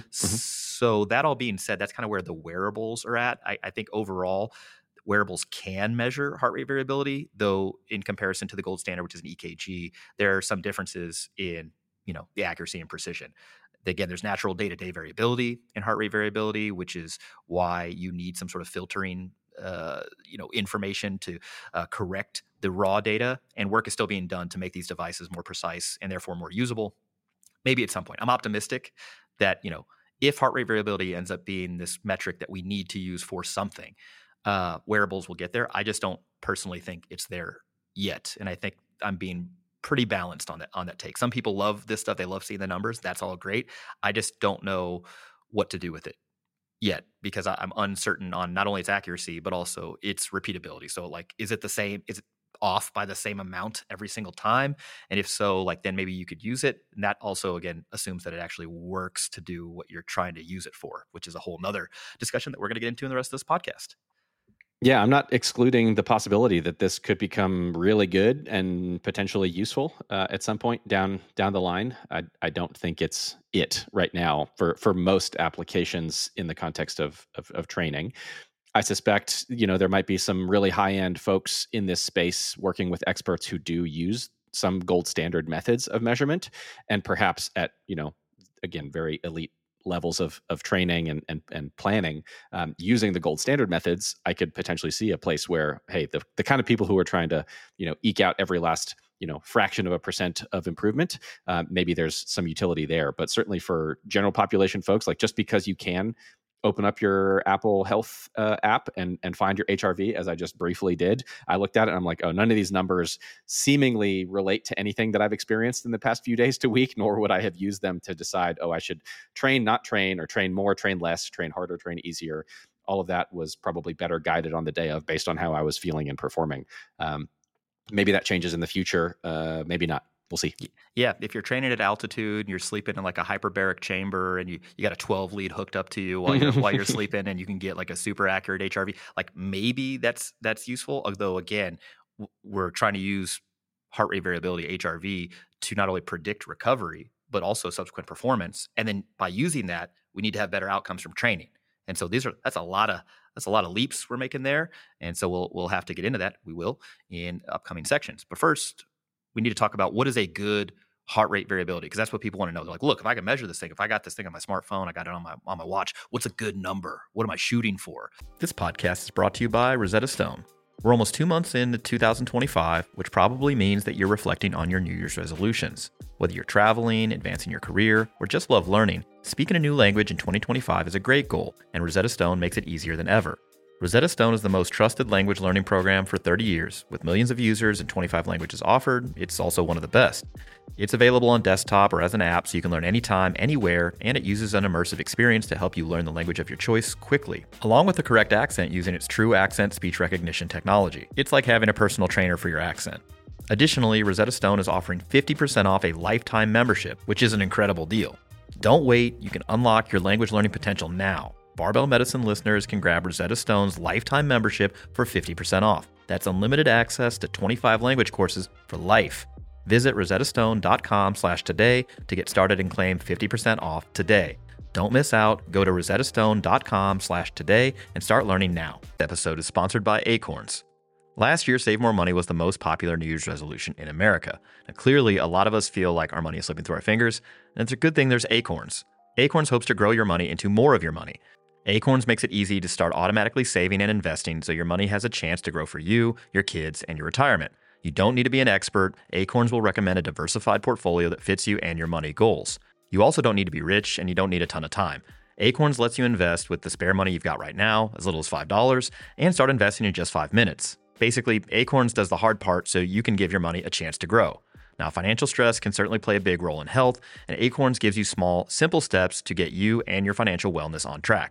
So that all being said, that's kind of where the wearables are at. I, I think overall, wearables can measure heart rate variability, though in comparison to the gold standard, which is an E K G, there are some differences in, you know, the accuracy and precision. Again, there's natural day-to-day variability in heart rate variability, which is why you need some sort of filtering, uh, you know, information to uh, correct the raw data. And work is still being done to make these devices more precise and therefore more usable. Maybe at some point, I'm optimistic that, you know, if heart rate variability ends up being this metric that we need to use for something, uh, wearables will get there. I just don't personally think it's there yet. And I think I'm being pretty balanced on that, on that take. Some people love this stuff. They love seeing the numbers. That's all great. I just don't know what to do with it yet because I, I'm uncertain on not only its accuracy, but also its repeatability. So like, is it the same? Is it off by the same amount every single time? And if so, like, then maybe you could use it. And that also, again, assumes that it actually works to do what you're trying to use it for, which is a whole nother discussion that we're going to get into in the rest of this podcast. Yeah, I'm not excluding the possibility that this could become really good and potentially useful uh, at some point down down the line. I I don't think it's it right now for for most applications in the context of of, of training. I suspect, you know, there might be some really high-end folks in this space working with experts who do use some gold standard methods of measurement, and perhaps at, you know, again, very elite levels of of training and and, and planning, um, using the gold standard methods, I could potentially see a place where, hey, the the kind of people who are trying to, you know, eke out every last, you know, fraction of a percent of improvement, uh, maybe there's some utility there. But certainly for general population folks, like just because you can open up your Apple Health uh, app and and find your H R V, as I just briefly did, I looked at it and I'm like, oh, none of these numbers seemingly relate to anything that I've experienced in the past few days to week, nor would I have used them to decide, oh, I should train, not train, or train more, train less, train harder, train easier. All of that was probably better guided on the day of based on how I was feeling and performing. Um, maybe that changes in the future. Uh, maybe not. We'll see. Yeah, if you're training at altitude and you're sleeping in like a hyperbaric chamber and you, you got a twelve lead hooked up to you while you're while you're sleeping and you can get like a super accurate H R V, like maybe that's that's useful. Although again, we're trying to use heart rate variability, H R V, to not only predict recovery but also subsequent performance. And then by using that, we need to have better outcomes from training. And so these are that's a lot of that's a lot of leaps we're making there. And so we'll we'll have to get into that. We will in upcoming sections. But first, we need to talk about what is a good heart rate variability, because that's what people want to know. They're like, look, if I can measure this thing, if I got this thing on my smartphone, I got it on my on my watch, what's a good number? What am I shooting for? This podcast is brought to you by Rosetta Stone. We're almost two months into two thousand twenty-five, which probably means that you're reflecting on your New Year's resolutions. Whether you're traveling, advancing your career, or just love learning, speaking a new language in twenty twenty-five is a great goal, and Rosetta Stone makes it easier than ever. Rosetta Stone is the most trusted language learning program for thirty years. With millions of users and twenty-five languages offered, it's also one of the best. It's available on desktop or as an app so you can learn anytime, anywhere, and it uses an immersive experience to help you learn the language of your choice quickly, along with the correct accent using its true accent speech recognition technology. It's like having a personal trainer for your accent. Additionally, Rosetta Stone is offering fifty percent off a lifetime membership, which is an incredible deal. Don't wait, you can unlock your language learning potential now. Barbell Medicine listeners can grab Rosetta Stone's lifetime membership for fifty percent off. That's unlimited access to twenty-five language courses for life. Visit rosettastone.com slash today to get started and claim fifty percent off today. Don't miss out. Go to rosettastone.com slash today and start learning now. This episode is sponsored by Acorns. Last year, Save More Money was the most popular New Year's resolution in America. Now, clearly, a lot of us feel like our money is slipping through our fingers, and it's a good thing there's Acorns. Acorns hopes to grow your money into more of your money. Acorns makes it easy to start automatically saving and investing so your money has a chance to grow for you, your kids, and your retirement. You don't need to be an expert. Acorns will recommend a diversified portfolio that fits you and your money goals. You also don't need to be rich, and you don't need a ton of time. Acorns lets you invest with the spare money you've got right now, as little as five dollars, and start investing in just five minutes. Basically, Acorns does the hard part so you can give your money a chance to grow. Now, financial stress can certainly play a big role in health, and Acorns gives you small, simple steps to get you and your financial wellness on track.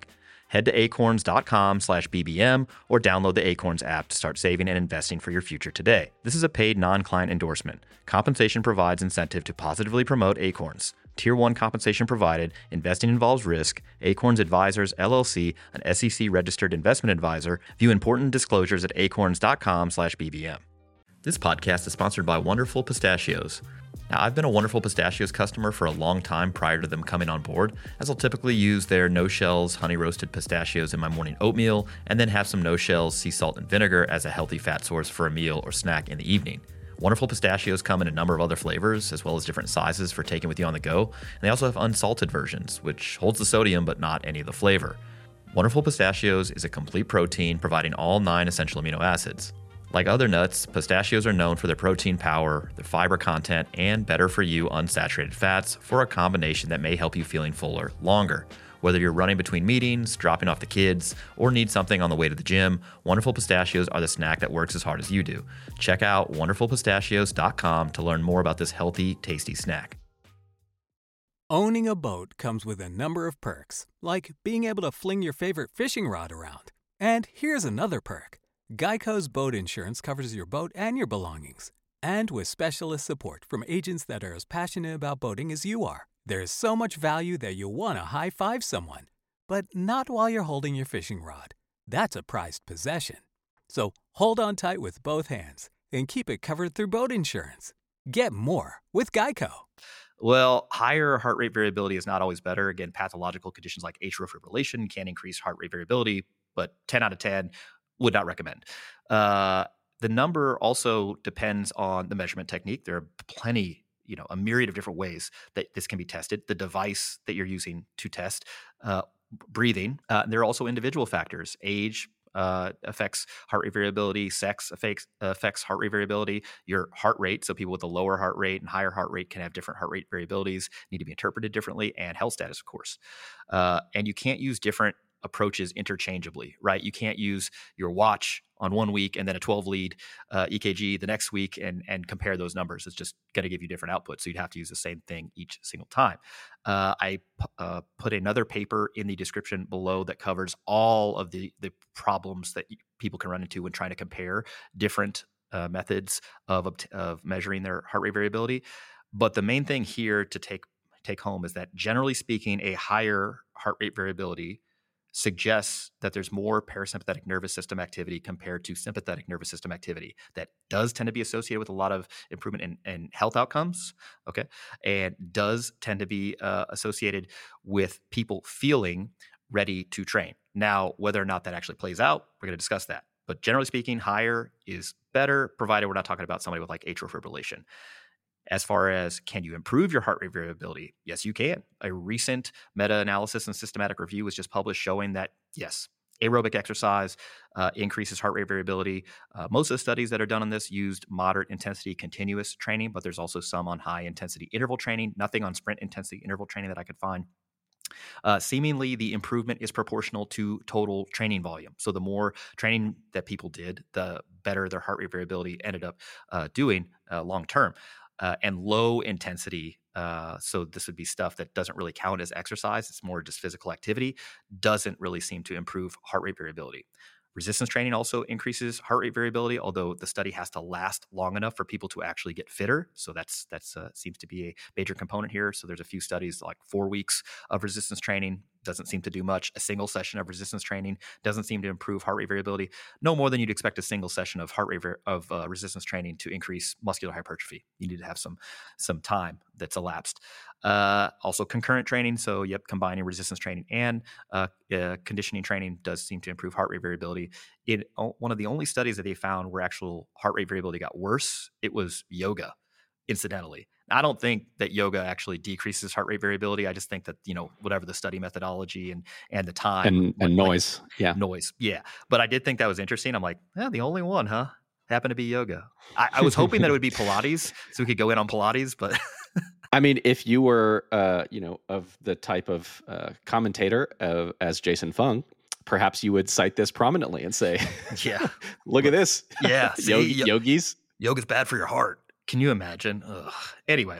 Head to acorns.com slash BBM or download the Acorns app to start saving and investing for your future today. This is a paid non-client endorsement. Compensation provides incentive to positively promote Acorns. Tier one compensation provided. Investing involves risk. Acorns Advisors, L L C, an S E C-registered investment advisor. View important disclosures at acorns.com slash BBM. This podcast is sponsored by Wonderful Pistachios. Now, I've been a Wonderful Pistachios customer for a long time prior to them coming on board, as I'll typically use their no-shells honey-roasted pistachios in my morning oatmeal, and then have some no-shells sea salt and vinegar as a healthy fat source for a meal or snack in the evening. Wonderful Pistachios come in a number of other flavors, as well as different sizes for taking with you on the go, and they also have unsalted versions, which holds the sodium but not any of the flavor. Wonderful Pistachios is a complete protein, providing all nine essential amino acids. Like other nuts, pistachios are known for their protein power, their fiber content, and better-for-you unsaturated fats for a combination that may help you feeling fuller longer. Whether you're running between meetings, dropping off the kids, or need something on the way to the gym, Wonderful Pistachios are the snack that works as hard as you do. Check out wonderful pistachios dot com to learn more about this healthy, tasty snack. Owning a boat comes with a number of perks, like being able to fling your favorite fishing rod around. And here's another perk. Geico's boat insurance covers your boat and your belongings. And with specialist support from agents that are as passionate about boating as you are, there's so much value that you'll want to high-five someone. But not while you're holding your fishing rod. That's a prized possession. So hold on tight with both hands and keep it covered through boat insurance. Get more with Geico. Well, higher heart rate variability is not always better. Again, pathological conditions like atrial fibrillation can increase heart rate variability, but ten out of ten would not recommend. Uh, the number also depends on the measurement technique. There are plenty, you know, a myriad of different ways that this can be tested. The device that you're using to test, uh, breathing. Uh, there are also individual factors. Age uh, affects heart rate variability. Sex affects, affects heart rate variability. Your heart rate, so people with a lower heart rate and higher heart rate can have different heart rate variabilities, need to be interpreted differently, and health status, of course. Uh, and you can't use different approaches interchangeably, right? You can't use your watch on one week and then a twelve lead uh, E K G the next week and and compare those numbers. It's just going to give you different outputs. So you'd have to use the same thing each single time. Uh, I uh, put another paper in the description below that covers all of the, the problems that people can run into when trying to compare different uh, methods of, of measuring their heart rate variability. But the main thing here to take, take home is that generally speaking, a higher heart rate variability suggests that there's more parasympathetic nervous system activity compared to sympathetic nervous system activity. That does tend to be associated with a lot of improvement in, in health outcomes, okay, and does tend to be uh, associated with people feeling ready to train. Now, whether or not that actually plays out, we're going to discuss that. But generally speaking, higher is better, provided we're not talking about somebody with like atrial fibrillation. As far as can you improve your heart rate variability? Yes, you can. A recent meta-analysis and systematic review was just published showing that, yes, aerobic exercise uh, increases heart rate variability. Uh, most of the studies that are done on this used moderate intensity continuous training, but there's also some on high intensity interval training, nothing on sprint intensity interval training that I could find. Uh, seemingly, the improvement is proportional to total training volume. So the more training that people did, the better their heart rate variability ended up uh, doing uh, long term. Uh, and low intensity, uh, so this would be stuff that doesn't really count as exercise, it's more just physical activity, doesn't really seem to improve heart rate variability. Resistance training also increases heart rate variability, although the study has to last long enough for people to actually get fitter. So that's that's uh, seems to be a major component here. So there's a few studies like four weeks of resistance training doesn't seem to do much. A single session of resistance training doesn't seem to improve heart rate variability. No more than you'd expect a single session of heart rate ver- of uh, resistance training to increase muscular hypertrophy. You need to have some some time that's elapsed. Uh, also concurrent training. So yep, combining resistance training and uh, uh, conditioning training does seem to improve heart rate variability. It, one of the only studies that they found where actual heart rate variability got worse, it was yoga, incidentally. I don't think that yoga actually decreases heart rate variability. I just think that, you know, whatever the study methodology and, and the time. And, and like, noise. Yeah. Noise. Yeah. But I did think that was interesting. I'm like, yeah, the only one, huh? Happened to be yoga. I, I was hoping that it would be Pilates so we could go in on Pilates, but... I mean, if you were, uh, you know, of the type of uh, commentator uh, as Jason Fung, perhaps you would cite this prominently and say, yeah, look at this. Yeah. See, Yo- yogis. Yoga's bad for your heart. Can you imagine? Ugh. Anyway,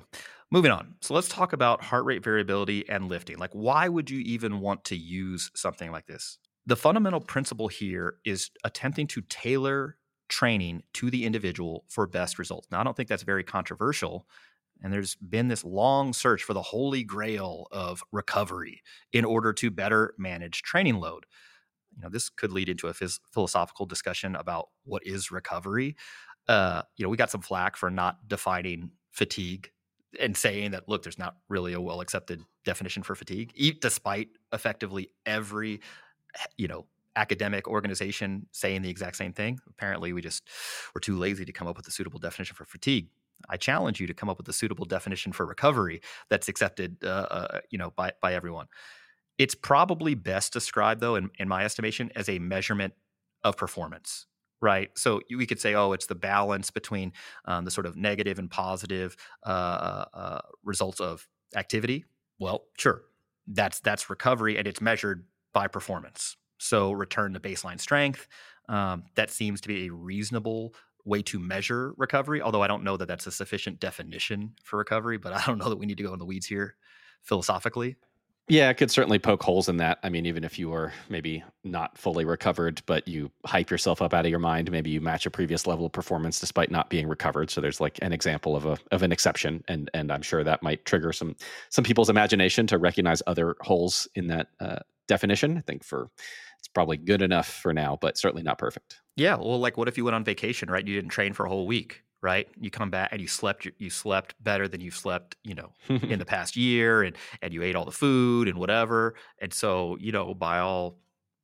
Moving on. So let's talk about heart rate variability and lifting. Like, why would you even want to use something like this? The fundamental principle here is attempting to tailor training to the individual for best results. Now, I don't think that's very controversial. And there's been this long search for the holy grail of recovery in order to better manage training load. You know, this could lead into a phys- philosophical discussion about what is recovery. Uh, you know, we got some flack for not defining fatigue and saying that, look, there's not really a well accepted definition for fatigue, despite effectively every, you know, academic organization saying the exact same thing. Apparently, we just were too lazy to come up with a suitable definition for fatigue. I challenge you to come up with a suitable definition for recovery that's accepted, uh, uh, you know, by by everyone. It's probably best described, though, in, in my estimation, as a measurement of performance. Right. So we could say, oh, it's the balance between um, the sort of negative and positive uh, uh, results of activity. Well, sure. That's that's recovery, and it's measured by performance. So return to baseline strength. Um, that seems to be a reasonable way to measure recovery, although I don't know that that's a sufficient definition for recovery, but I don't know that we need to go in the weeds here philosophically. Yeah, it could certainly poke holes in that. I mean, even if you were maybe not fully recovered, but you hype yourself up out of your mind, maybe you match a previous level of performance despite not being recovered. So there's like an example of a of an exception, and and I'm sure that might trigger some some people's imagination to recognize other holes in that uh, definition. I think for it's probably good enough for now, but certainly not perfect. Yeah, well, like what if you went on vacation, right? You didn't train for a whole week. Right. You come back and you slept, you slept better than you've slept, you know, in the past year, and, and you ate all the food and whatever. And so, you know, by all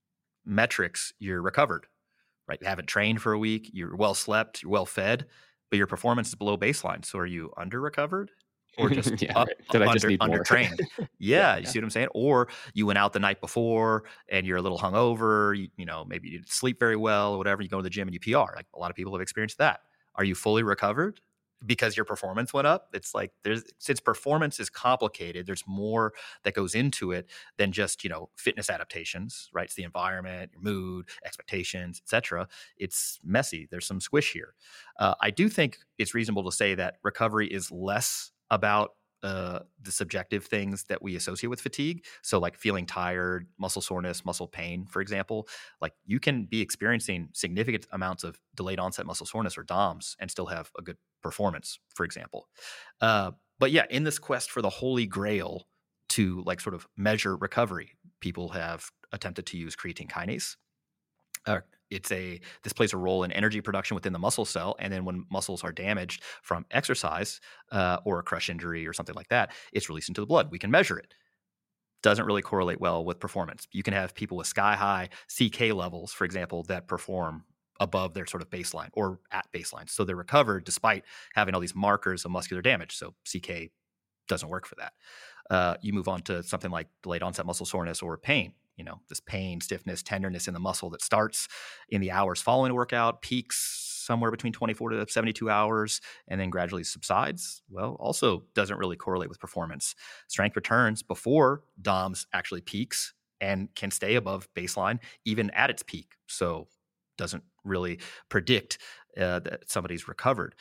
metrics, you're recovered, right? You haven't trained for a week. You're well slept, you're well fed, but your performance is below baseline. So are you under recovered or just yeah, up, right. Did I under, just need more? undertrained? yeah, yeah, You yeah. see what I'm saying? Or you went out the night before and you're a little hungover, you, you know, maybe you didn't sleep very well or whatever. You go to the gym and you P R. Like a lot of people have experienced that. Are you fully recovered because your performance went up? It's like there's since performance is complicated, there's more that goes into it than just, you know, fitness adaptations, right? It's the environment, your mood, expectations, et cetera. It's messy. There's some squish here. Uh, I do think it's reasonable to say that recovery is less about Uh, the subjective things that we associate with fatigue. So like feeling tired, muscle soreness, muscle pain, for example, like you can be experiencing significant amounts of delayed onset muscle soreness or D O M S and still have a good performance, for example. Uh, but yeah, in this quest for the holy grail to like sort of measure recovery, people have attempted to use creatine kinase. Uh, it's a this plays a role in energy production within the muscle cell, and then when muscles are damaged from exercise uh, or a crush injury or something like that, it's released into the blood. We can measure it. Doesn't really correlate well with performance. You can have people with sky high C K levels, for example, that perform above their sort of baseline or at baseline, so they're recovered despite having all these markers of muscular damage. So C K doesn't work for that. Uh, you move on to something like delayed onset muscle soreness or pain. You know, this pain, stiffness, tenderness in the muscle that starts in the hours following a workout, peaks somewhere between twenty-four to seventy-two hours, and then gradually subsides. Well, also doesn't really correlate with performance. Strength returns before D O M S actually peaks and can stay above baseline even at its peak. So doesn't really predict uh, that somebody's recovered.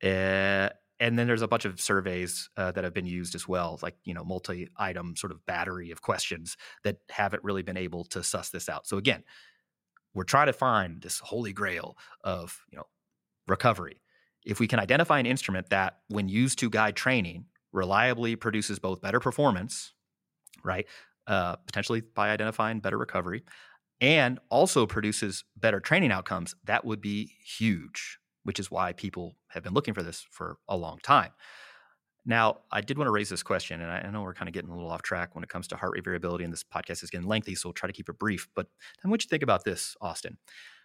Uh, And then there's a bunch of surveys uh, that have been used as well, like, you know, multi-item sort of battery of questions that haven't really been able to suss this out. So again, we're trying to find this holy grail of, you know, recovery. If we can identify an instrument that, when used to guide training, reliably produces both better performance, right, uh, potentially by identifying better recovery, and also produces better training outcomes, that would be huge, which is why people have been looking for this for a long time. Now, I did want to raise this question, and I know we're kind of getting a little off track when it comes to heart rate variability, and this podcast is getting lengthy, so we'll try to keep it brief. But then what do you think about this, Austin?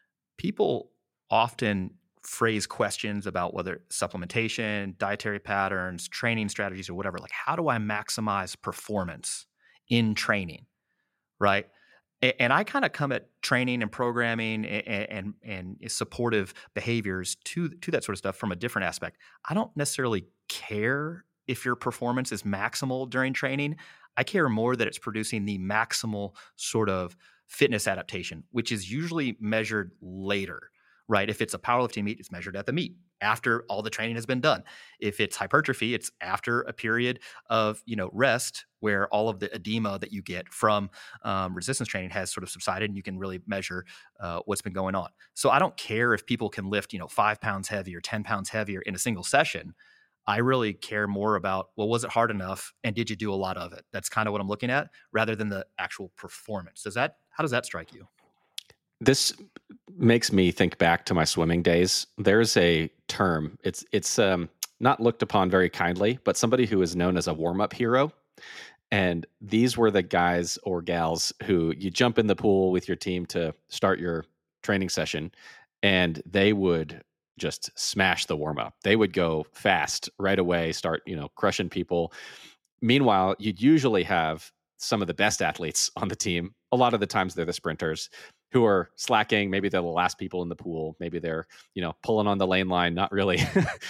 People often phrase questions about whether supplementation, dietary patterns, training strategies, or whatever, like, how do I maximize performance in training, right? And I kind of come at training and programming and, and and supportive behaviors to to that sort of stuff from a different aspect. I don't necessarily care if your performance is maximal during training. I care more that it's producing the maximal sort of fitness adaptation, which is usually measured later, right? If it's a powerlifting meet, it's measured at the meet after all the training has been done. If it's hypertrophy, it's after a period of, you know, rest where all of the edema that you get from um, resistance training has sort of subsided, and you can really measure uh, what's been going on. So I don't care if people can lift, you know, five pounds heavier, ten pounds heavier in a single session. I really care more about, well, was it hard enough, and did you do a lot of it? That's kind of what I'm looking at, rather than the actual performance. Does that, how does that strike you? This makes me think back to my swimming days. There's a term. It's it's um, not looked upon very kindly, but somebody who is known as a warm-up hero. And these were the guys or gals who you jump in the pool with your team to start your training session, and they would just smash the warm-up. They would go fast right away, start, you know, crushing people. Meanwhile, you'd usually have some of the best athletes on the team. A lot of the times they're the sprinters who are slacking. Maybe they're the last people in the pool. Maybe they're, you know, pulling on the lane line, not really,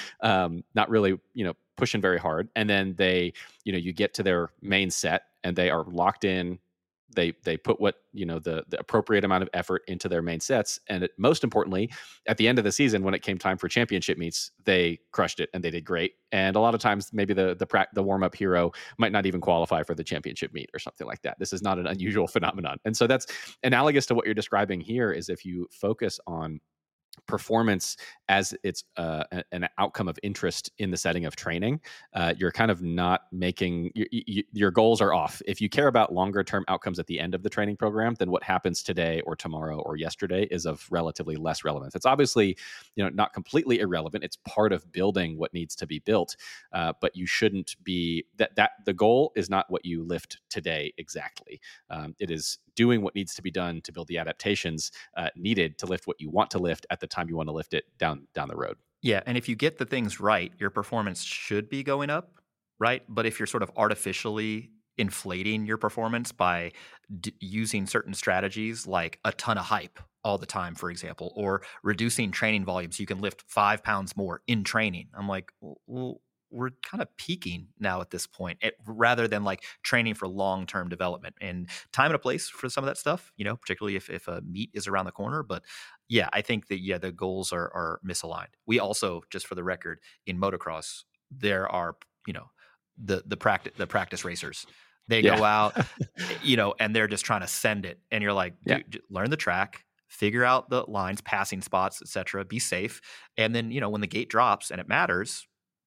um, not really, you know, pushing very hard. And then they, you know, you get to their main set and they are locked in. They they put what, you know, the the appropriate amount of effort into their main sets. And it, most importantly, at the end of the season, when it came time for championship meets, they crushed it and they did great. And a lot of times, maybe the the, pra- the warm-up hero might not even qualify for the championship meet or something like that. This is not an unusual phenomenon. And so that's analogous to what you're describing here, is if you focus on performance as it's uh, an outcome of interest in the setting of training, uh, you're kind of not making, you, you, your goals are off. If you care about longer term outcomes at the end of the training program, then what happens today or tomorrow or yesterday is of relatively less relevance. It's obviously, you know, not completely irrelevant. It's part of building what needs to be built, uh, but you shouldn't be, that, that the goal is not what you lift today exactly. Um, it is doing what needs to be done to build the adaptations uh, needed to lift what you want to lift at the time you want to lift it down down the road. Yeah, and if you get the things right, your performance should be going up, right? But if you're sort of artificially inflating your performance by d- using certain strategies like a ton of hype all the time, for example, or reducing training volume so you can lift five pounds more in training, I'm like, well, we're kind of peaking now at this point, it, rather than like training for long-term development, and time and a place for some of that stuff, you know, particularly if, if a meet is around the corner. But yeah, I think that, yeah, the goals are, are misaligned. We also, just for the record, in motocross, there are, you know, the, the practice, the practice racers, they yeah. go out, you know, and they're just trying to send it. And you're like, dude, yeah. learn the track, figure out the lines, passing spots, et cetera, be safe. And then, you know, when the gate drops and it matters,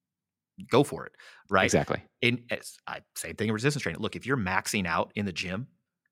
go for it, right? Exactly. In I, same thing in resistance training. Look, if you're maxing out in the gym,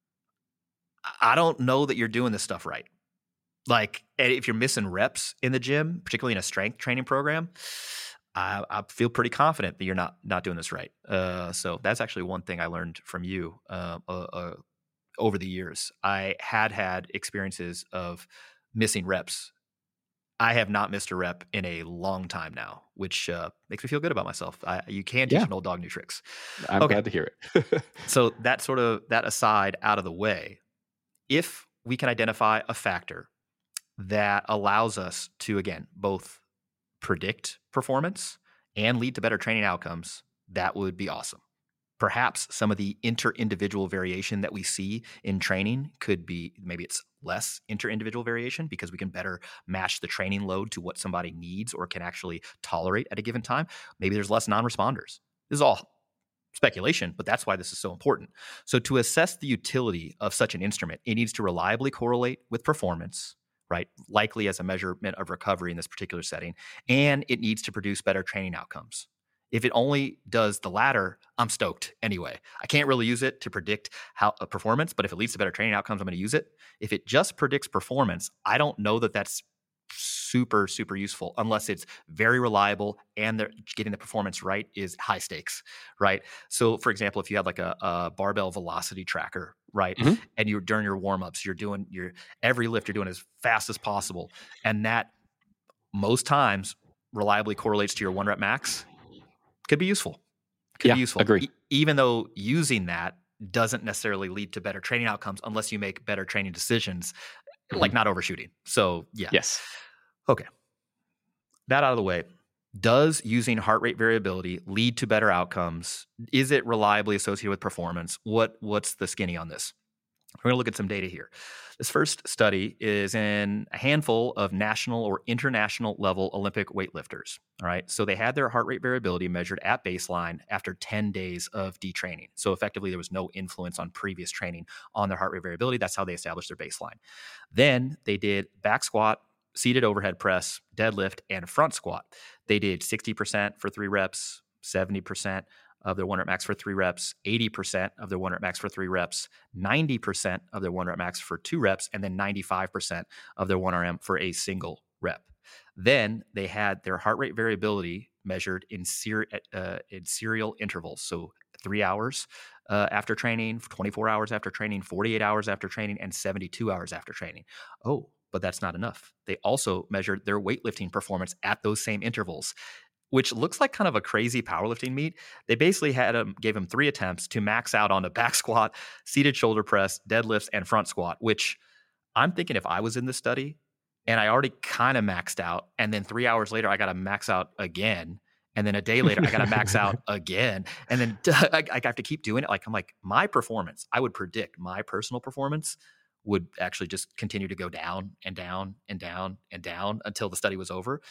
I don't know that you're doing this stuff right. Like, if you're missing reps in the gym, particularly in a strength training program, I, I feel pretty confident that you're not not doing this right. Uh, so that's actually one thing I learned from you uh, uh, uh, over the years. I had had experiences of missing reps. I have not missed a rep in a long time now, which uh, makes me feel good about myself. I, you can teach yeah. an old dog new tricks. I'm okay. glad to hear it. So that sort of, that aside out of the way, if we can identify a factor that allows us to, again, both predict performance and lead to better training outcomes, that would be awesome. Perhaps some of the inter-individual variation that we see in training could be, maybe it's less inter-individual variation because we can better match the training load to what somebody needs or can actually tolerate at a given time. Maybe there's less non-responders. This is all speculation, but that's why this is so important. So to assess the utility of such an instrument, it needs to reliably correlate with performance, right? Likely as a measurement of recovery in this particular setting, and it needs to produce better training outcomes. If it only does the latter, I'm stoked anyway. I can't really use it to predict how a performance, but if it leads to better training outcomes, I'm going to use it. If it just predicts performance, I don't know that that's super, super useful unless it's very reliable and they're getting the performance right is high stakes, right? So for example, if you have like a, a barbell velocity tracker, right? Mm-hmm. And you're during your warm-ups, you're doing your every lift you're doing as fast as possible. And that most times reliably correlates to your one rep max. Could be useful. Could yeah, be useful. Agree. E- even though using that doesn't necessarily lead to better training outcomes unless you make better training decisions, mm-hmm. like not overshooting. So yeah. Yes. Okay. That out of the way. Does using heart rate variability lead to better outcomes? Is it reliably associated with performance? What What's the skinny on this? We're going to look at some data here. This first study is in a handful of national or international level Olympic weightlifters. All right. So they had their heart rate variability measured at baseline after ten days of detraining. So effectively, there was no influence on previous training on their heart rate variability. That's how they established their baseline. Then they did back squat, seated overhead press, deadlift, and front squat. They did sixty percent for three reps, seventy percent of their one rep max for three reps, eighty percent of their one rep max for three reps, ninety percent of their one rep max for two reps, and then ninety-five percent of their one R M for a single rep. Then they had their heart rate variability measured in, ser- uh, in serial intervals. So three hours uh, after training, twenty-four hours after training, forty-eight hours after training, and seventy-two hours after training. Oh, but that's not enough. They also measured their weightlifting performance at those same intervals, which looks like kind of a crazy powerlifting meet. They basically had him, gave him three attempts to max out on a back squat, seated shoulder press, deadlifts, and front squat, which I'm thinking if I was in this study and I already kind of maxed out, and then three hours later, I got to max out again. And then a day later, I got to max out again. And then I, I have to keep doing it. Like, I'm like, my performance, I would predict my personal performance would actually just continue to go down and down and down and down until the study was over.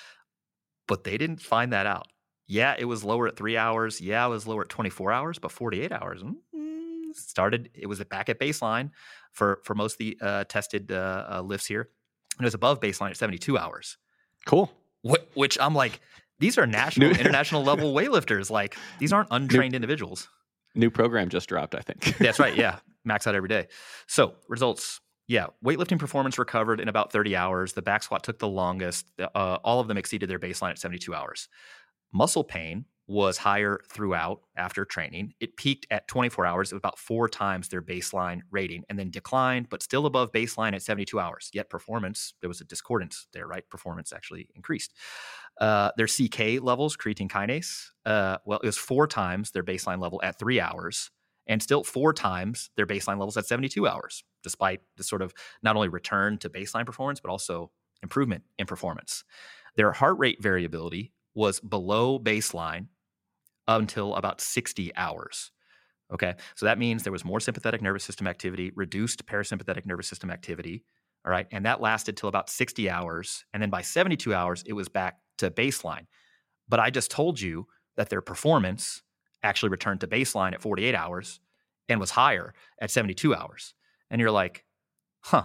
But they didn't find that out. Yeah, it was lower at three hours. Yeah, it was lower at twenty-four hours, but forty-eight hours mm, started. It was back at baseline for for most of the uh, tested uh, uh, lifts here, and it was above baseline at seventy-two hours. Cool. Wh- which I'm like, these are national, international level weightlifters. Like, these aren't untrained new, individuals. New program just dropped, I think. That's right. Yeah, max out every day. So results. Yeah, weightlifting performance recovered in about thirty hours. The back squat took the longest. Uh, all of them exceeded their baseline at seventy-two hours. Muscle pain was higher throughout after training. It peaked at twenty-four hours. It was about four times their baseline rating and then declined, but still above baseline at seventy-two hours. Yet performance, there was a discordance there, right? Performance actually increased. Uh, their C K levels, creatine kinase, uh, well, it was four times their baseline level at three hours. And still four times their baseline levels at seventy-two hours, despite the sort of not only return to baseline performance, but also improvement in performance. Their heart rate variability was below baseline until about sixty hours. Okay, so that means there was more sympathetic nervous system activity, reduced parasympathetic nervous system activity, all right? And that lasted till about sixty hours. And then by seventy-two hours, it was back to baseline. But I just told you that their performance actually returned to baseline at forty-eight hours and was higher at seventy-two hours. And you're like, huh,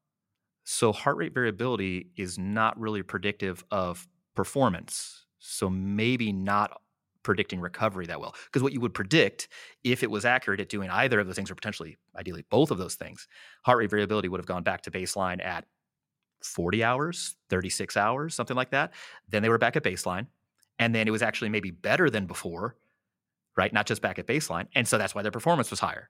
so heart rate variability is not really predictive of performance. So maybe not predicting recovery that well. Because what you would predict if it was accurate at doing either of those things, or potentially, ideally, both of those things, heart rate variability would have gone back to baseline at forty hours, thirty-six hours, something like that. Then they were back at baseline. And then it was actually maybe better than before, right? Not just back at baseline. And so that's why their performance was higher.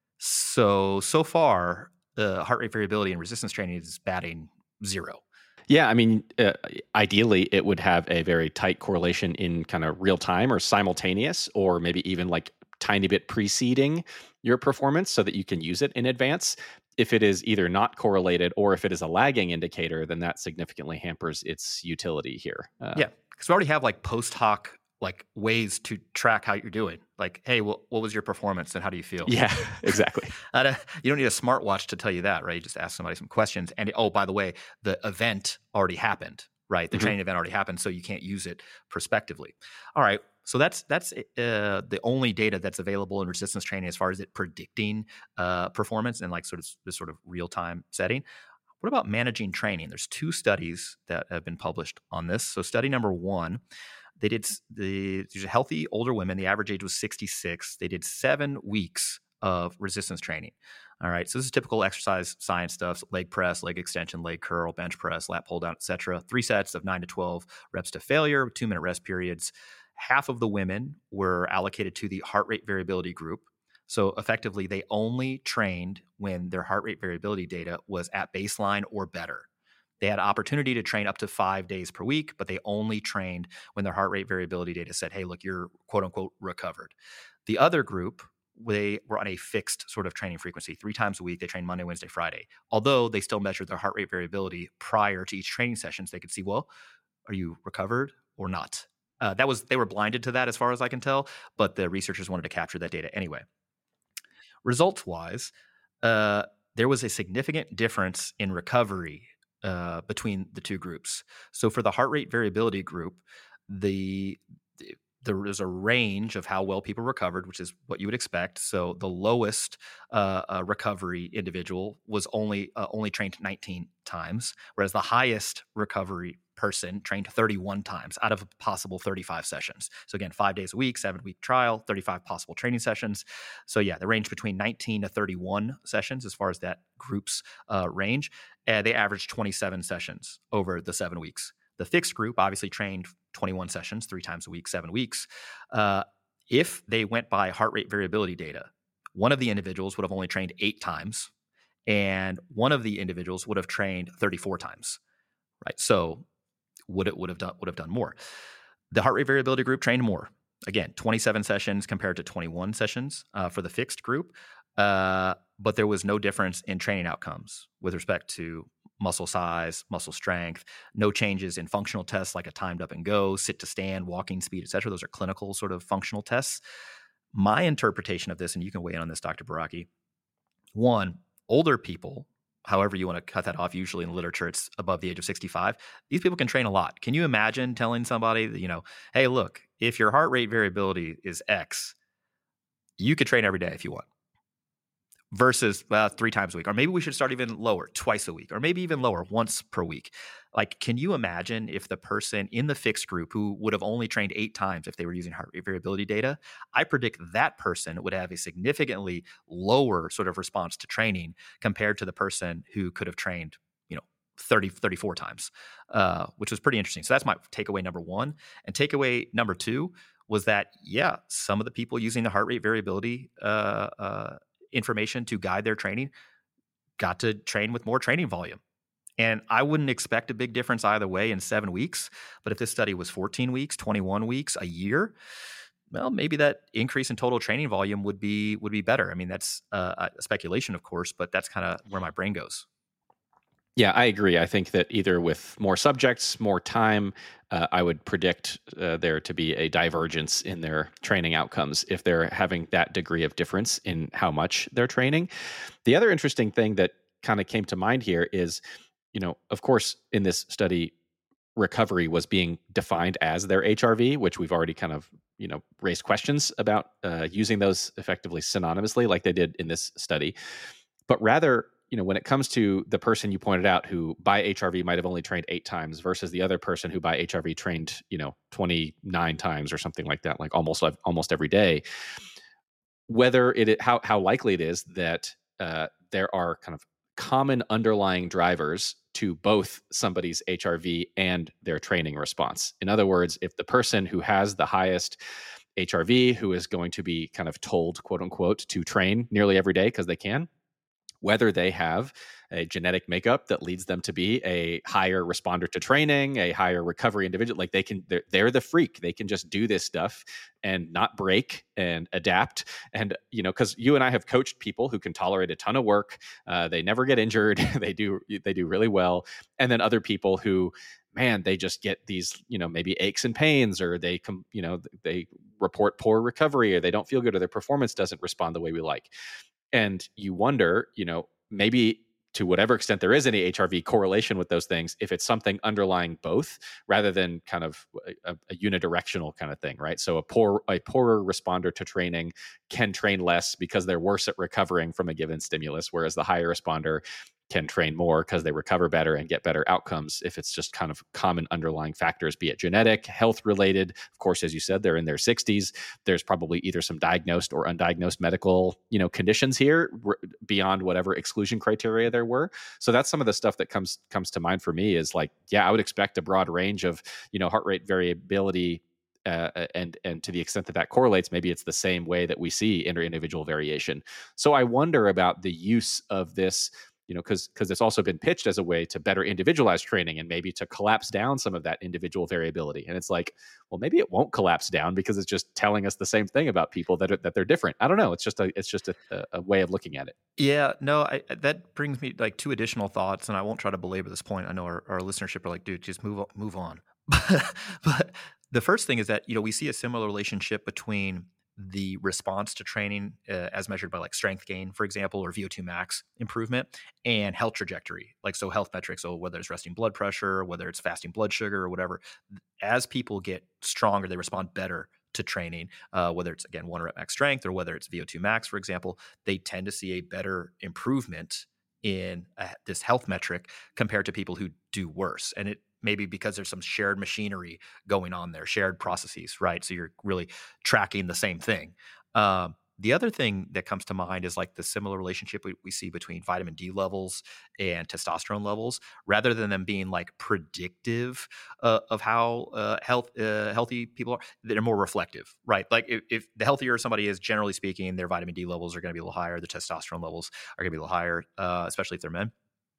So, so far, the heart rate variability and resistance training is batting zero. Yeah, I mean, uh, ideally, it would have a very tight correlation in kind of real time or simultaneous, or maybe even like tiny bit preceding your performance so that you can use it in advance. If it is either not correlated or if it is a lagging indicator, then that significantly hampers its utility here. Uh, yeah, because we already have like post hoc like ways to track how you're doing. Like, hey, what, what was your performance and how do you feel? Yeah, exactly. uh, you don't need a smartwatch to tell you that, right? You just ask somebody some questions. And oh, by the way, the event already happened, right? The mm-hmm. training event already happened, so you can't use it prospectively. All right, so that's that's uh, the only data that's available in resistance training as far as it predicting uh, performance in like sort of this sort of real time setting. What about managing training? There's two studies that have been published on this. So study number one, they did the these are healthy older women. The average age was sixty-six. They did seven weeks of resistance training. All right. So this is typical exercise science stuff: leg press, leg extension, leg curl, bench press, lat pull down, et cetera. Three sets of nine to twelve reps to failure, two minute rest periods. Half of the women were allocated to the heart rate variability group. So effectively, they only trained when their heart rate variability data was at baseline or better. They had opportunity to train up to five days per week, but they only trained when their heart rate variability data said, hey, look, you're quote unquote recovered. The other group, they were on a fixed sort of training frequency. Three times a week, they trained Monday, Wednesday, Friday. Although they still measured their heart rate variability prior to each training session, so they could see, well, are you recovered or not? Uh, that was, they were blinded to that as far as I can tell, but the researchers wanted to capture that data anyway. Results-wise, uh, there was a significant difference in recovery uh, between the two groups. So for the heart rate variability group, the, the there was a range of how well people recovered, which is what you would expect. So the lowest uh, uh, recovery individual was only uh, only trained nineteen times, whereas the highest recovery person trained thirty-one times out of a possible thirty-five sessions. So again, five days a week, seven week trial, thirty-five possible training sessions. So yeah, the range between nineteen to thirty-one sessions as far as that group's uh, range. Uh, they averaged twenty-seven sessions over the seven weeks. The fixed group obviously trained twenty-one sessions, three times a week, seven weeks. Uh, if they went by heart rate variability data, one of the individuals would have only trained eight times, and one of the individuals would have trained thirty-four times, right? So would it would have done would have done more. The heart rate variability group trained more. Again, twenty-seven sessions compared to twenty-one sessions uh, for the fixed group, uh, but there was no difference in training outcomes with respect to muscle size, muscle strength, no changes in functional tests like a timed up and go, sit to stand, walking speed, et cetera. Those are clinical sort of functional tests. My interpretation of this, and you can weigh in on this, Doctor Baraki, one, older people, however you want to cut that off, usually in literature, it's above the age of sixty-five. These people can train a lot. Can you imagine telling somebody that, you know, hey, look, if your heart rate variability is X, you could train every day if you want. Versus uh, three times a week, or maybe we should start even lower, twice a week, or maybe even lower, once per week. Like, can you imagine if the person in the fixed group who would have only trained eight times if they were using heart rate variability data, I predict that person would have a significantly lower sort of response to training compared to the person who could have trained, you know, thirty, thirty-four times, uh, which was pretty interesting. So that's my takeaway number one. And takeaway number two was that, yeah, some of the people using the heart rate variability uh, uh, information to guide their training got to train with more training volume. And I wouldn't expect a big difference either way in seven weeks. But if this study was fourteen weeks, twenty-one weeks, a year, well, maybe that increase in total training volume would be would be better. I mean, that's uh, a speculation, of course, but that's kind of where my brain goes. Yeah, I agree. I think that either with more subjects, more time, uh, I would predict uh, there to be a divergence in their training outcomes if they're having that degree of difference in how much they're training. The other interesting thing that kind of came to mind here is, you know, of course, in this study, recovery was being defined as their H R V, which we've already kind of, you know, raised questions about uh, using those effectively synonymously like they did in this study. But rather, you know, when it comes to the person you pointed out who by H R V might have only trained eight times versus the other person who by H R V trained, you know, twenty-nine times or something like that, like almost almost every day, whether it how how likely it is that uh, there are kind of common underlying drivers to both somebody's H R V and their training response. In other words, if the person who has the highest H R V, who is going to be kind of told, quote unquote, to train nearly every day because they can, whether they have a genetic makeup that leads them to be a higher responder to training, a higher recovery individual, like they can, they're, they're the freak. They can just do this stuff and not break and adapt. And, you know, because you and I have coached people who can tolerate a ton of work. Uh, they never get injured. they do, they do really well. And then other people who, man, they just get these, you know, maybe aches and pains, or they come, you know, they report poor recovery, or they don't feel good, or their performance doesn't respond the way we like. And you wonder, you know, maybe to whatever extent there is any H R V correlation with those things, if it's something underlying both rather than kind of a, a unidirectional kind of thing, right? So a poor, a poorer responder to training can train less because they're worse at recovering from a given stimulus, whereas the higher responder can train more because they recover better and get better outcomes if it's just kind of common underlying factors, be it genetic, health related. Of course, as you said, they're in their sixties. There's probably either some diagnosed or undiagnosed medical, you know, conditions here r- beyond whatever exclusion criteria there were. So that's some of the stuff that comes comes to mind for me is like, yeah, I would expect a broad range of, you know, heart rate variability. Uh, and and to the extent that that correlates, maybe it's the same way that we see inter-individual variation. So I wonder about the use of this, you know, because because it's also been pitched as a way to better individualize training and maybe to collapse down some of that individual variability. And it's like, well, maybe it won't collapse down because it's just telling us the same thing about people that are, that they're different. I don't know. It's just a it's just a, a way of looking at it. Yeah, no, I, that brings me like two additional thoughts, and I won't try to belabor this point. I know our, our listenership are like, dude, just move on, move on. But the first thing is that, you know, we see a similar relationship between the response to training uh, as measured by like strength gain, for example, or V O two max improvement, and health trajectory. Like, so health metrics, so whether it's resting blood pressure, whether it's fasting blood sugar or whatever, as people get stronger, they respond better to training, uh, whether it's, again, one rep max strength or whether it's V O two max, for example, they tend to see a better improvement in uh, this health metric compared to people who do worse. And it maybe because there's some shared machinery going on there, shared processes, right? So you're really tracking the same thing. Um, the other thing that comes to mind is like the similar relationship we, we see between vitamin D levels and testosterone levels, rather than them being like predictive uh, of how uh, health uh, healthy people are. They're more reflective, right? Like if, if the healthier somebody is, generally speaking, their vitamin D levels are going to be a little higher. The testosterone levels are going to be a little higher, uh, especially if they're men.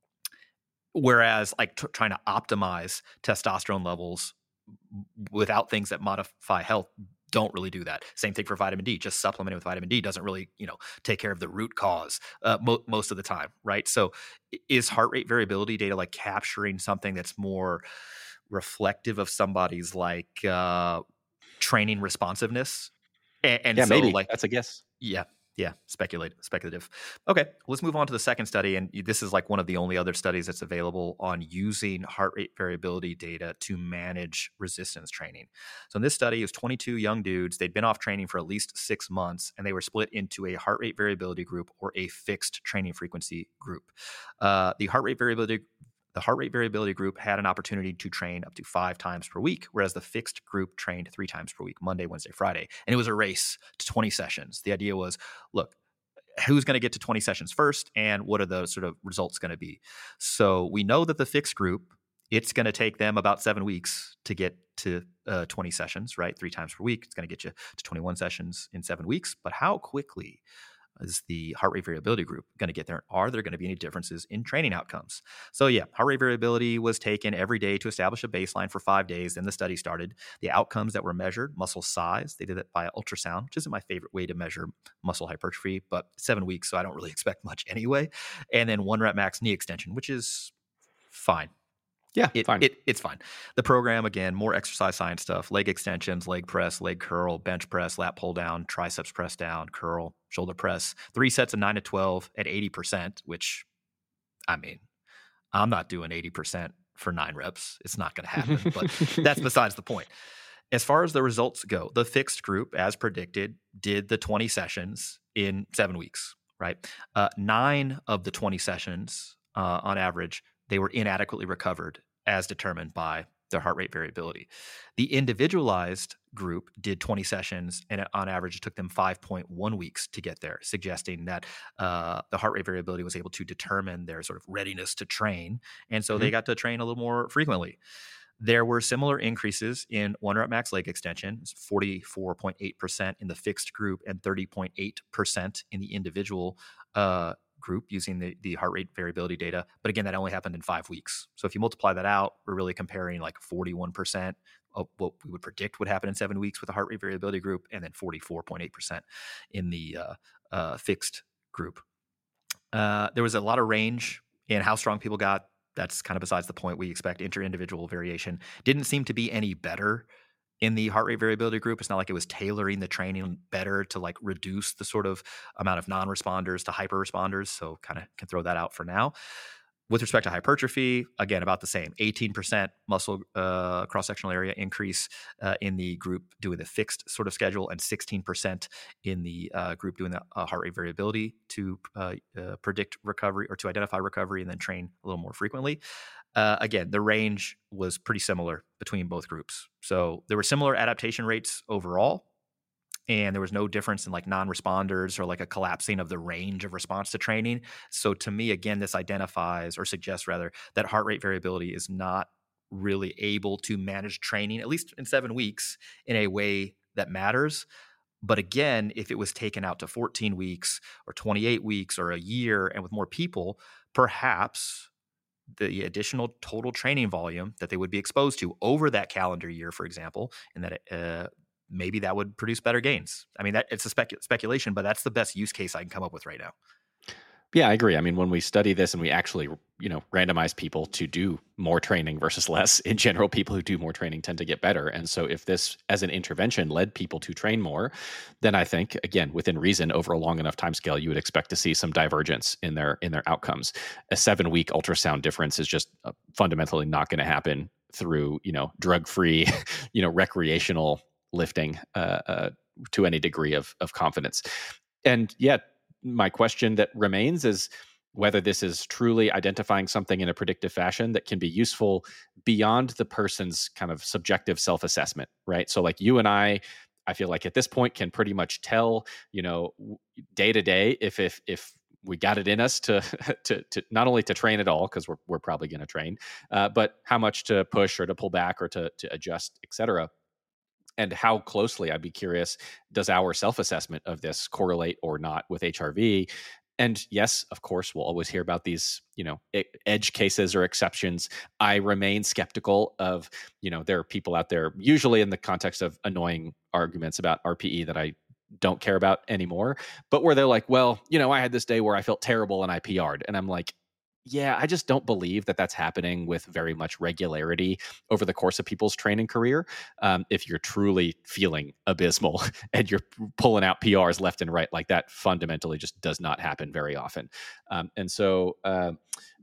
Whereas like t- trying to optimize testosterone levels without things that modify health don't really do that. Same thing for vitamin D. Just supplementing with vitamin D doesn't really, you know, take care of the root cause uh, mo- most of the time, right? So is heart rate variability data like capturing something that's more reflective of somebody's like uh, training responsiveness? And, and yeah, so maybe like, that's a guess. Yeah. Yeah. Speculate, speculative. Okay. Let's move on to the second study. And this is like one of the only other studies that's available on using heart rate variability data to manage resistance training. So in this study, it was twenty-two young dudes. They'd been off training for at least six months, and they were split into a heart rate variability group or a fixed training frequency group. Uh, the heart rate variability The heart rate variability group had an opportunity to train up to five times per week, whereas the fixed group trained three times per week, Monday, Wednesday, Friday. And it was a race to twenty sessions. The idea was, look, who's going to get to twenty sessions first, and what are the sort of results going to be? So we know that the fixed group, it's going to take them about seven weeks to get to uh, twenty sessions, right? Three times per week. It's going to get you to twenty-one sessions in seven weeks. But how quickly is the heart rate variability group going to get there? Are there going to be any differences in training outcomes? So yeah, heart rate variability was taken every day to establish a baseline for five days. Then the study started. The outcomes that were measured, muscle size, they did it by ultrasound, which isn't my favorite way to measure muscle hypertrophy, but seven weeks, so I don't really expect much anyway. And then one rep max knee extension, which is fine. Yeah, It, fine. it it's fine. The program, again, more exercise science stuff, leg extensions, leg press, leg curl, bench press, lat pull down, triceps press down, curl, shoulder press, three sets of nine to twelve at eighty percent, which, I mean, I'm not doing eighty percent for nine reps. It's not going to happen, but that's besides the point. As far as the results go, the fixed group, as predicted, did the twenty sessions in seven weeks, right? Uh, nine of the twenty sessions, uh, on average, they were inadequately recovered as determined by their heart rate variability. The individualized group did twenty sessions, and on average, it took them five point one weeks to get there, suggesting that uh, the heart rate variability was able to determine their sort of readiness to train. And so mm-hmm. they got to train a little more frequently. There were similar increases in one rep max leg extension, forty-four point eight percent in the fixed group and thirty point eight percent in the individual uh, group using the, the heart rate variability data. But again, that only happened in five weeks. So if you multiply that out, we're really comparing like forty-one percent of what we would predict would happen in seven weeks with the heart rate variability group, and then forty-four point eight percent in the uh, uh, fixed group. Uh, there was a lot of range in how strong people got. That's kind of besides the point. We expect inter-individual variation. Didn't seem to be any better in the heart rate variability group. It's not like it was tailoring the training better to like reduce the sort of amount of non-responders to hyper responders. So kind of can throw that out for now. With respect to hypertrophy, again, about the same. eighteen percent muscle uh, cross-sectional area increase uh, in the group doing the fixed sort of schedule, and sixteen percent in the uh, group doing the uh, heart rate variability to uh, uh, predict recovery or to identify recovery and then train a little more frequently. Uh, again, the range was pretty similar between both groups. So there were similar adaptation rates overall, and there was no difference in like non-responders or like a collapsing of the range of response to training. So to me, again, this identifies or suggests rather that heart rate variability is not really able to manage training, at least in seven weeks, in a way that matters. But again, if it was taken out to fourteen weeks or twenty-eight weeks or a year and with more people, perhaps the additional total training volume that they would be exposed to over that calendar year, for example, and that uh, maybe that would produce better gains. I mean, that it's a spec- speculation, but that's the best use case I can come up with right now. Yeah, I agree. I mean, when we study this and we actually, you know, randomize people to do more training versus less, in general, people who do more training tend to get better. And so if this as an intervention led people to train more, then I think, again, within reason, over a long enough time scale, you would expect to see some divergence in their in their outcomes. A seven week ultrasound difference is just uh, fundamentally not going to happen through, you know, drug-free, you know, recreational lifting uh, uh, to any degree of of confidence. And yet, my question that remains is whether this is truly identifying something in a predictive fashion that can be useful beyond the person's kind of subjective self-assessment, right? So like you and I, I feel like at this point can pretty much tell, you know, day to day if if if we got it in us to to to not only to train at all, because we're we're probably going to train, uh, but how much to push or to pull back or to to adjust, et cetera. And how closely, I'd be curious, does our self-assessment of this correlate or not with H R V? And yes, of course, we'll always hear about these, you know, edge cases or exceptions. I remain skeptical of, you know, there are people out there, usually in the context of annoying arguments about R P E that I don't care about anymore, but where they're like, well, you know, I had this day where I felt terrible and I P R'd. And I'm like, yeah, I just don't believe that that's happening with very much regularity over the course of people's training career. Um, if you're truly feeling abysmal and you're pulling out P Rs left and right, like that fundamentally just does not happen very often. Um, and so uh,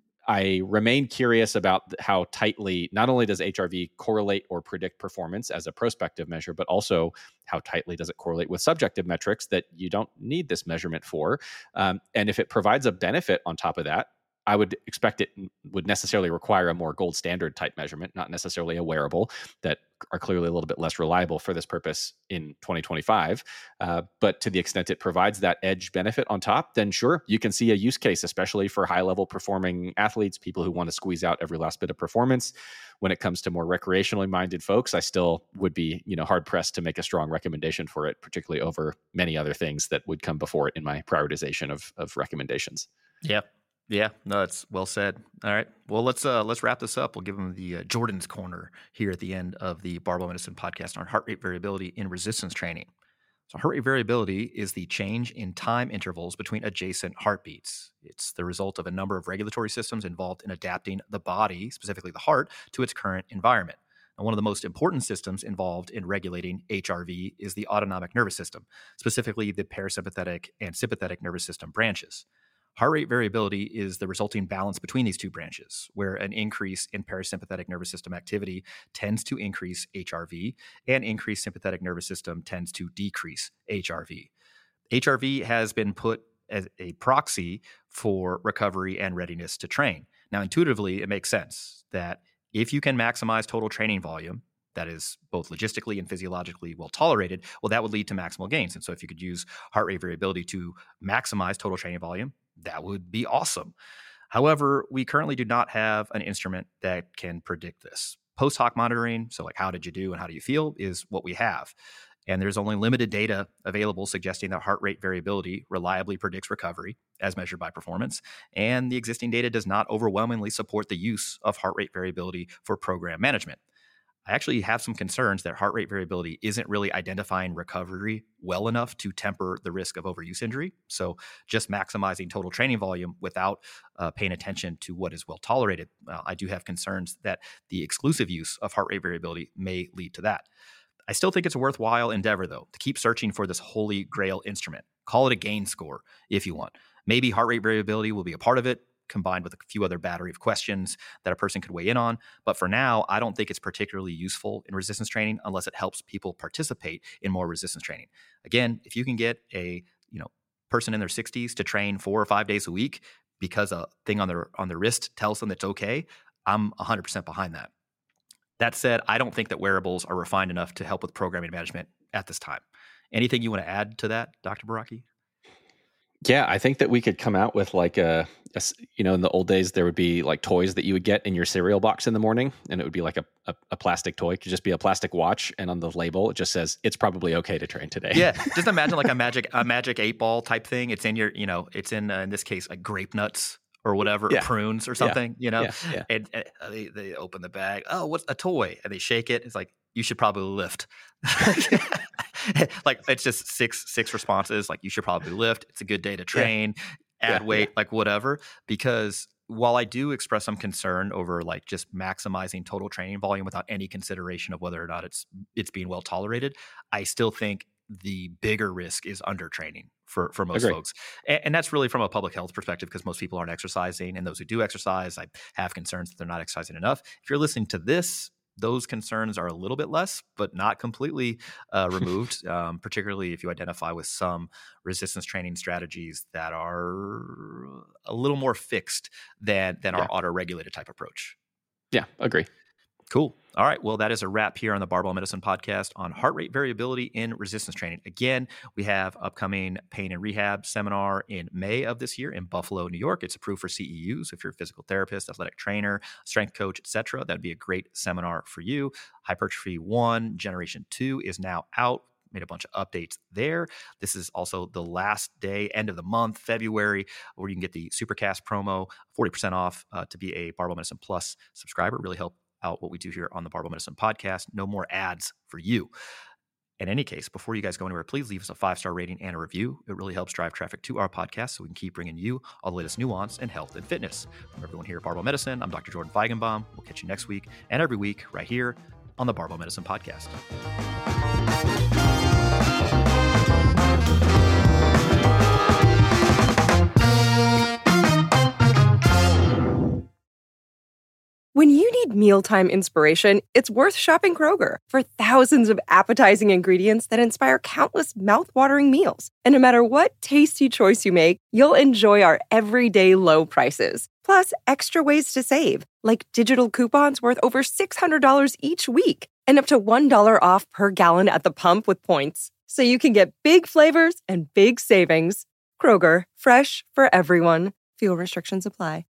I remain curious about how tightly, not only does H R V correlate or predict performance as a prospective measure, but also how tightly does it correlate with subjective metrics that you don't need this measurement for. Um, and if it provides a benefit on top of that, I would expect it would necessarily require a more gold standard type measurement, not necessarily a wearable, that are clearly a little bit less reliable for this purpose in twenty twenty-five. Uh, but to the extent it provides that edge benefit on top, then sure, you can see a use case, especially for high level performing athletes, people who want to squeeze out every last bit of performance. When it comes to more recreationally minded folks, I still would be, you know, hard pressed to make a strong recommendation for it, particularly over many other things that would come before it in my prioritization of, of recommendations. Yeah. Yeah, no, that's well said. All right, well, let's uh, let's wrap this up. We'll give them the uh, Jordan's Corner here at the end of the Barbell Medicine podcast on heart rate variability in resistance training. So heart rate variability is the change in time intervals between adjacent heartbeats. It's the result of a number of regulatory systems involved in adapting the body, specifically the heart, to its current environment. And one of the most important systems involved in regulating H R V is the autonomic nervous system, specifically the parasympathetic and sympathetic nervous system branches. Heart rate variability is the resulting balance between these two branches, where an increase in parasympathetic nervous system activity tends to increase H R V, and increased sympathetic nervous system tends to decrease H R V. H R V has been put as a proxy for recovery and readiness to train. Now, intuitively, it makes sense that if you can maximize total training volume, that is both logistically and physiologically well tolerated, well, that would lead to maximal gains. And so if you could use heart rate variability to maximize total training volume, that would be awesome. However, we currently do not have an instrument that can predict this. Post hoc monitoring, so like how did you do and how do you feel, is what we have. And there's only limited data available suggesting that heart rate variability reliably predicts recovery as measured by performance. And the existing data does not overwhelmingly support the use of heart rate variability for program management. I actually have some concerns that heart rate variability isn't really identifying recovery well enough to temper the risk of overuse injury. So just maximizing total training volume without uh, paying attention to what is well tolerated, uh, I do have concerns that the exclusive use of heart rate variability may lead to that. I still think it's a worthwhile endeavor, though, to keep searching for this holy grail instrument. Call it a gain score if you want. Maybe heart rate variability will be a part of it, combined with a few other battery of questions that a person could weigh in on. But for now, I don't think it's particularly useful in resistance training unless it helps people participate in more resistance training. Again, if you can get a you know person in their sixties to train four or five days a week because a thing on their on their wrist tells them that's okay, I'm one hundred percent behind that. That said, I don't think that wearables are refined enough to help with programming management at this time. Anything you want to add to that, Doctor Baraki? Yeah, I think that we could come out with like a, a, you know, in the old days, there would be like toys that you would get in your cereal box in the morning, and it would be like a, a, a plastic toy. It could just be a plastic watch, and on the label, it just says, it's probably okay to train today. Yeah, just imagine like a magic a magic eight ball type thing. It's in your, you know, it's in, uh, in this case, like grape nuts or whatever, yeah. or prunes or something, yeah. you know, yeah. Yeah. and, and they, they open the bag. Oh, what's a toy? And they shake it. It's like, you should probably lift. Like it's just six, six responses. Like you should probably lift. It's a good day to train. Yeah. add Yeah, weight, yeah. like whatever. Because while I do express some concern over like just maximizing total training volume without any consideration of whether or not it's it's being well tolerated, I still think the bigger risk is undertraining for for most Agree. folks. And, and that's really from a public health perspective, because most people aren't exercising, and those who do exercise, I have concerns that they're not exercising enough. If you're listening to this, those concerns are a little bit less, but not completely uh, removed, um, particularly if you identify with some resistance training strategies that are a little more fixed than, than Yeah. our auto-regulated type approach. Yeah, agree. Cool. All right. Well, that is a wrap here on the Barbell Medicine Podcast on heart rate variability in resistance training. Again, we have upcoming pain and rehab seminar in May of this year in Buffalo, New York. It's approved for C E Us. If you're a physical therapist, athletic trainer, strength coach, et cetera, that'd be a great seminar for you. Hypertrophy One Generation Two is now out. Made a bunch of updates there. This is also the last day, end of the month, February, where you can get the Supercast promo, forty percent off uh, to be a Barbell Medicine Plus subscriber. Really help out what we do here on the Barbell Medicine Podcast. No more ads for you. In any case, before you guys go anywhere, please leave us a five-star rating and a review. It really helps drive traffic to our podcast so we can keep bringing you all the latest nuance in health and fitness. From everyone here at Barbell Medicine, I'm Doctor Jordan Feigenbaum. We'll catch you next week and every week right here on the Barbell Medicine Podcast. When you need mealtime inspiration, it's worth shopping Kroger for thousands of appetizing ingredients that inspire countless mouth-watering meals. And no matter what tasty choice you make, you'll enjoy our everyday low prices. Plus, extra ways to save, like digital coupons worth over six hundred dollars each week and up to one dollar off per gallon at the pump with points. So you can get big flavors and big savings. Kroger, fresh for everyone. Fuel restrictions apply.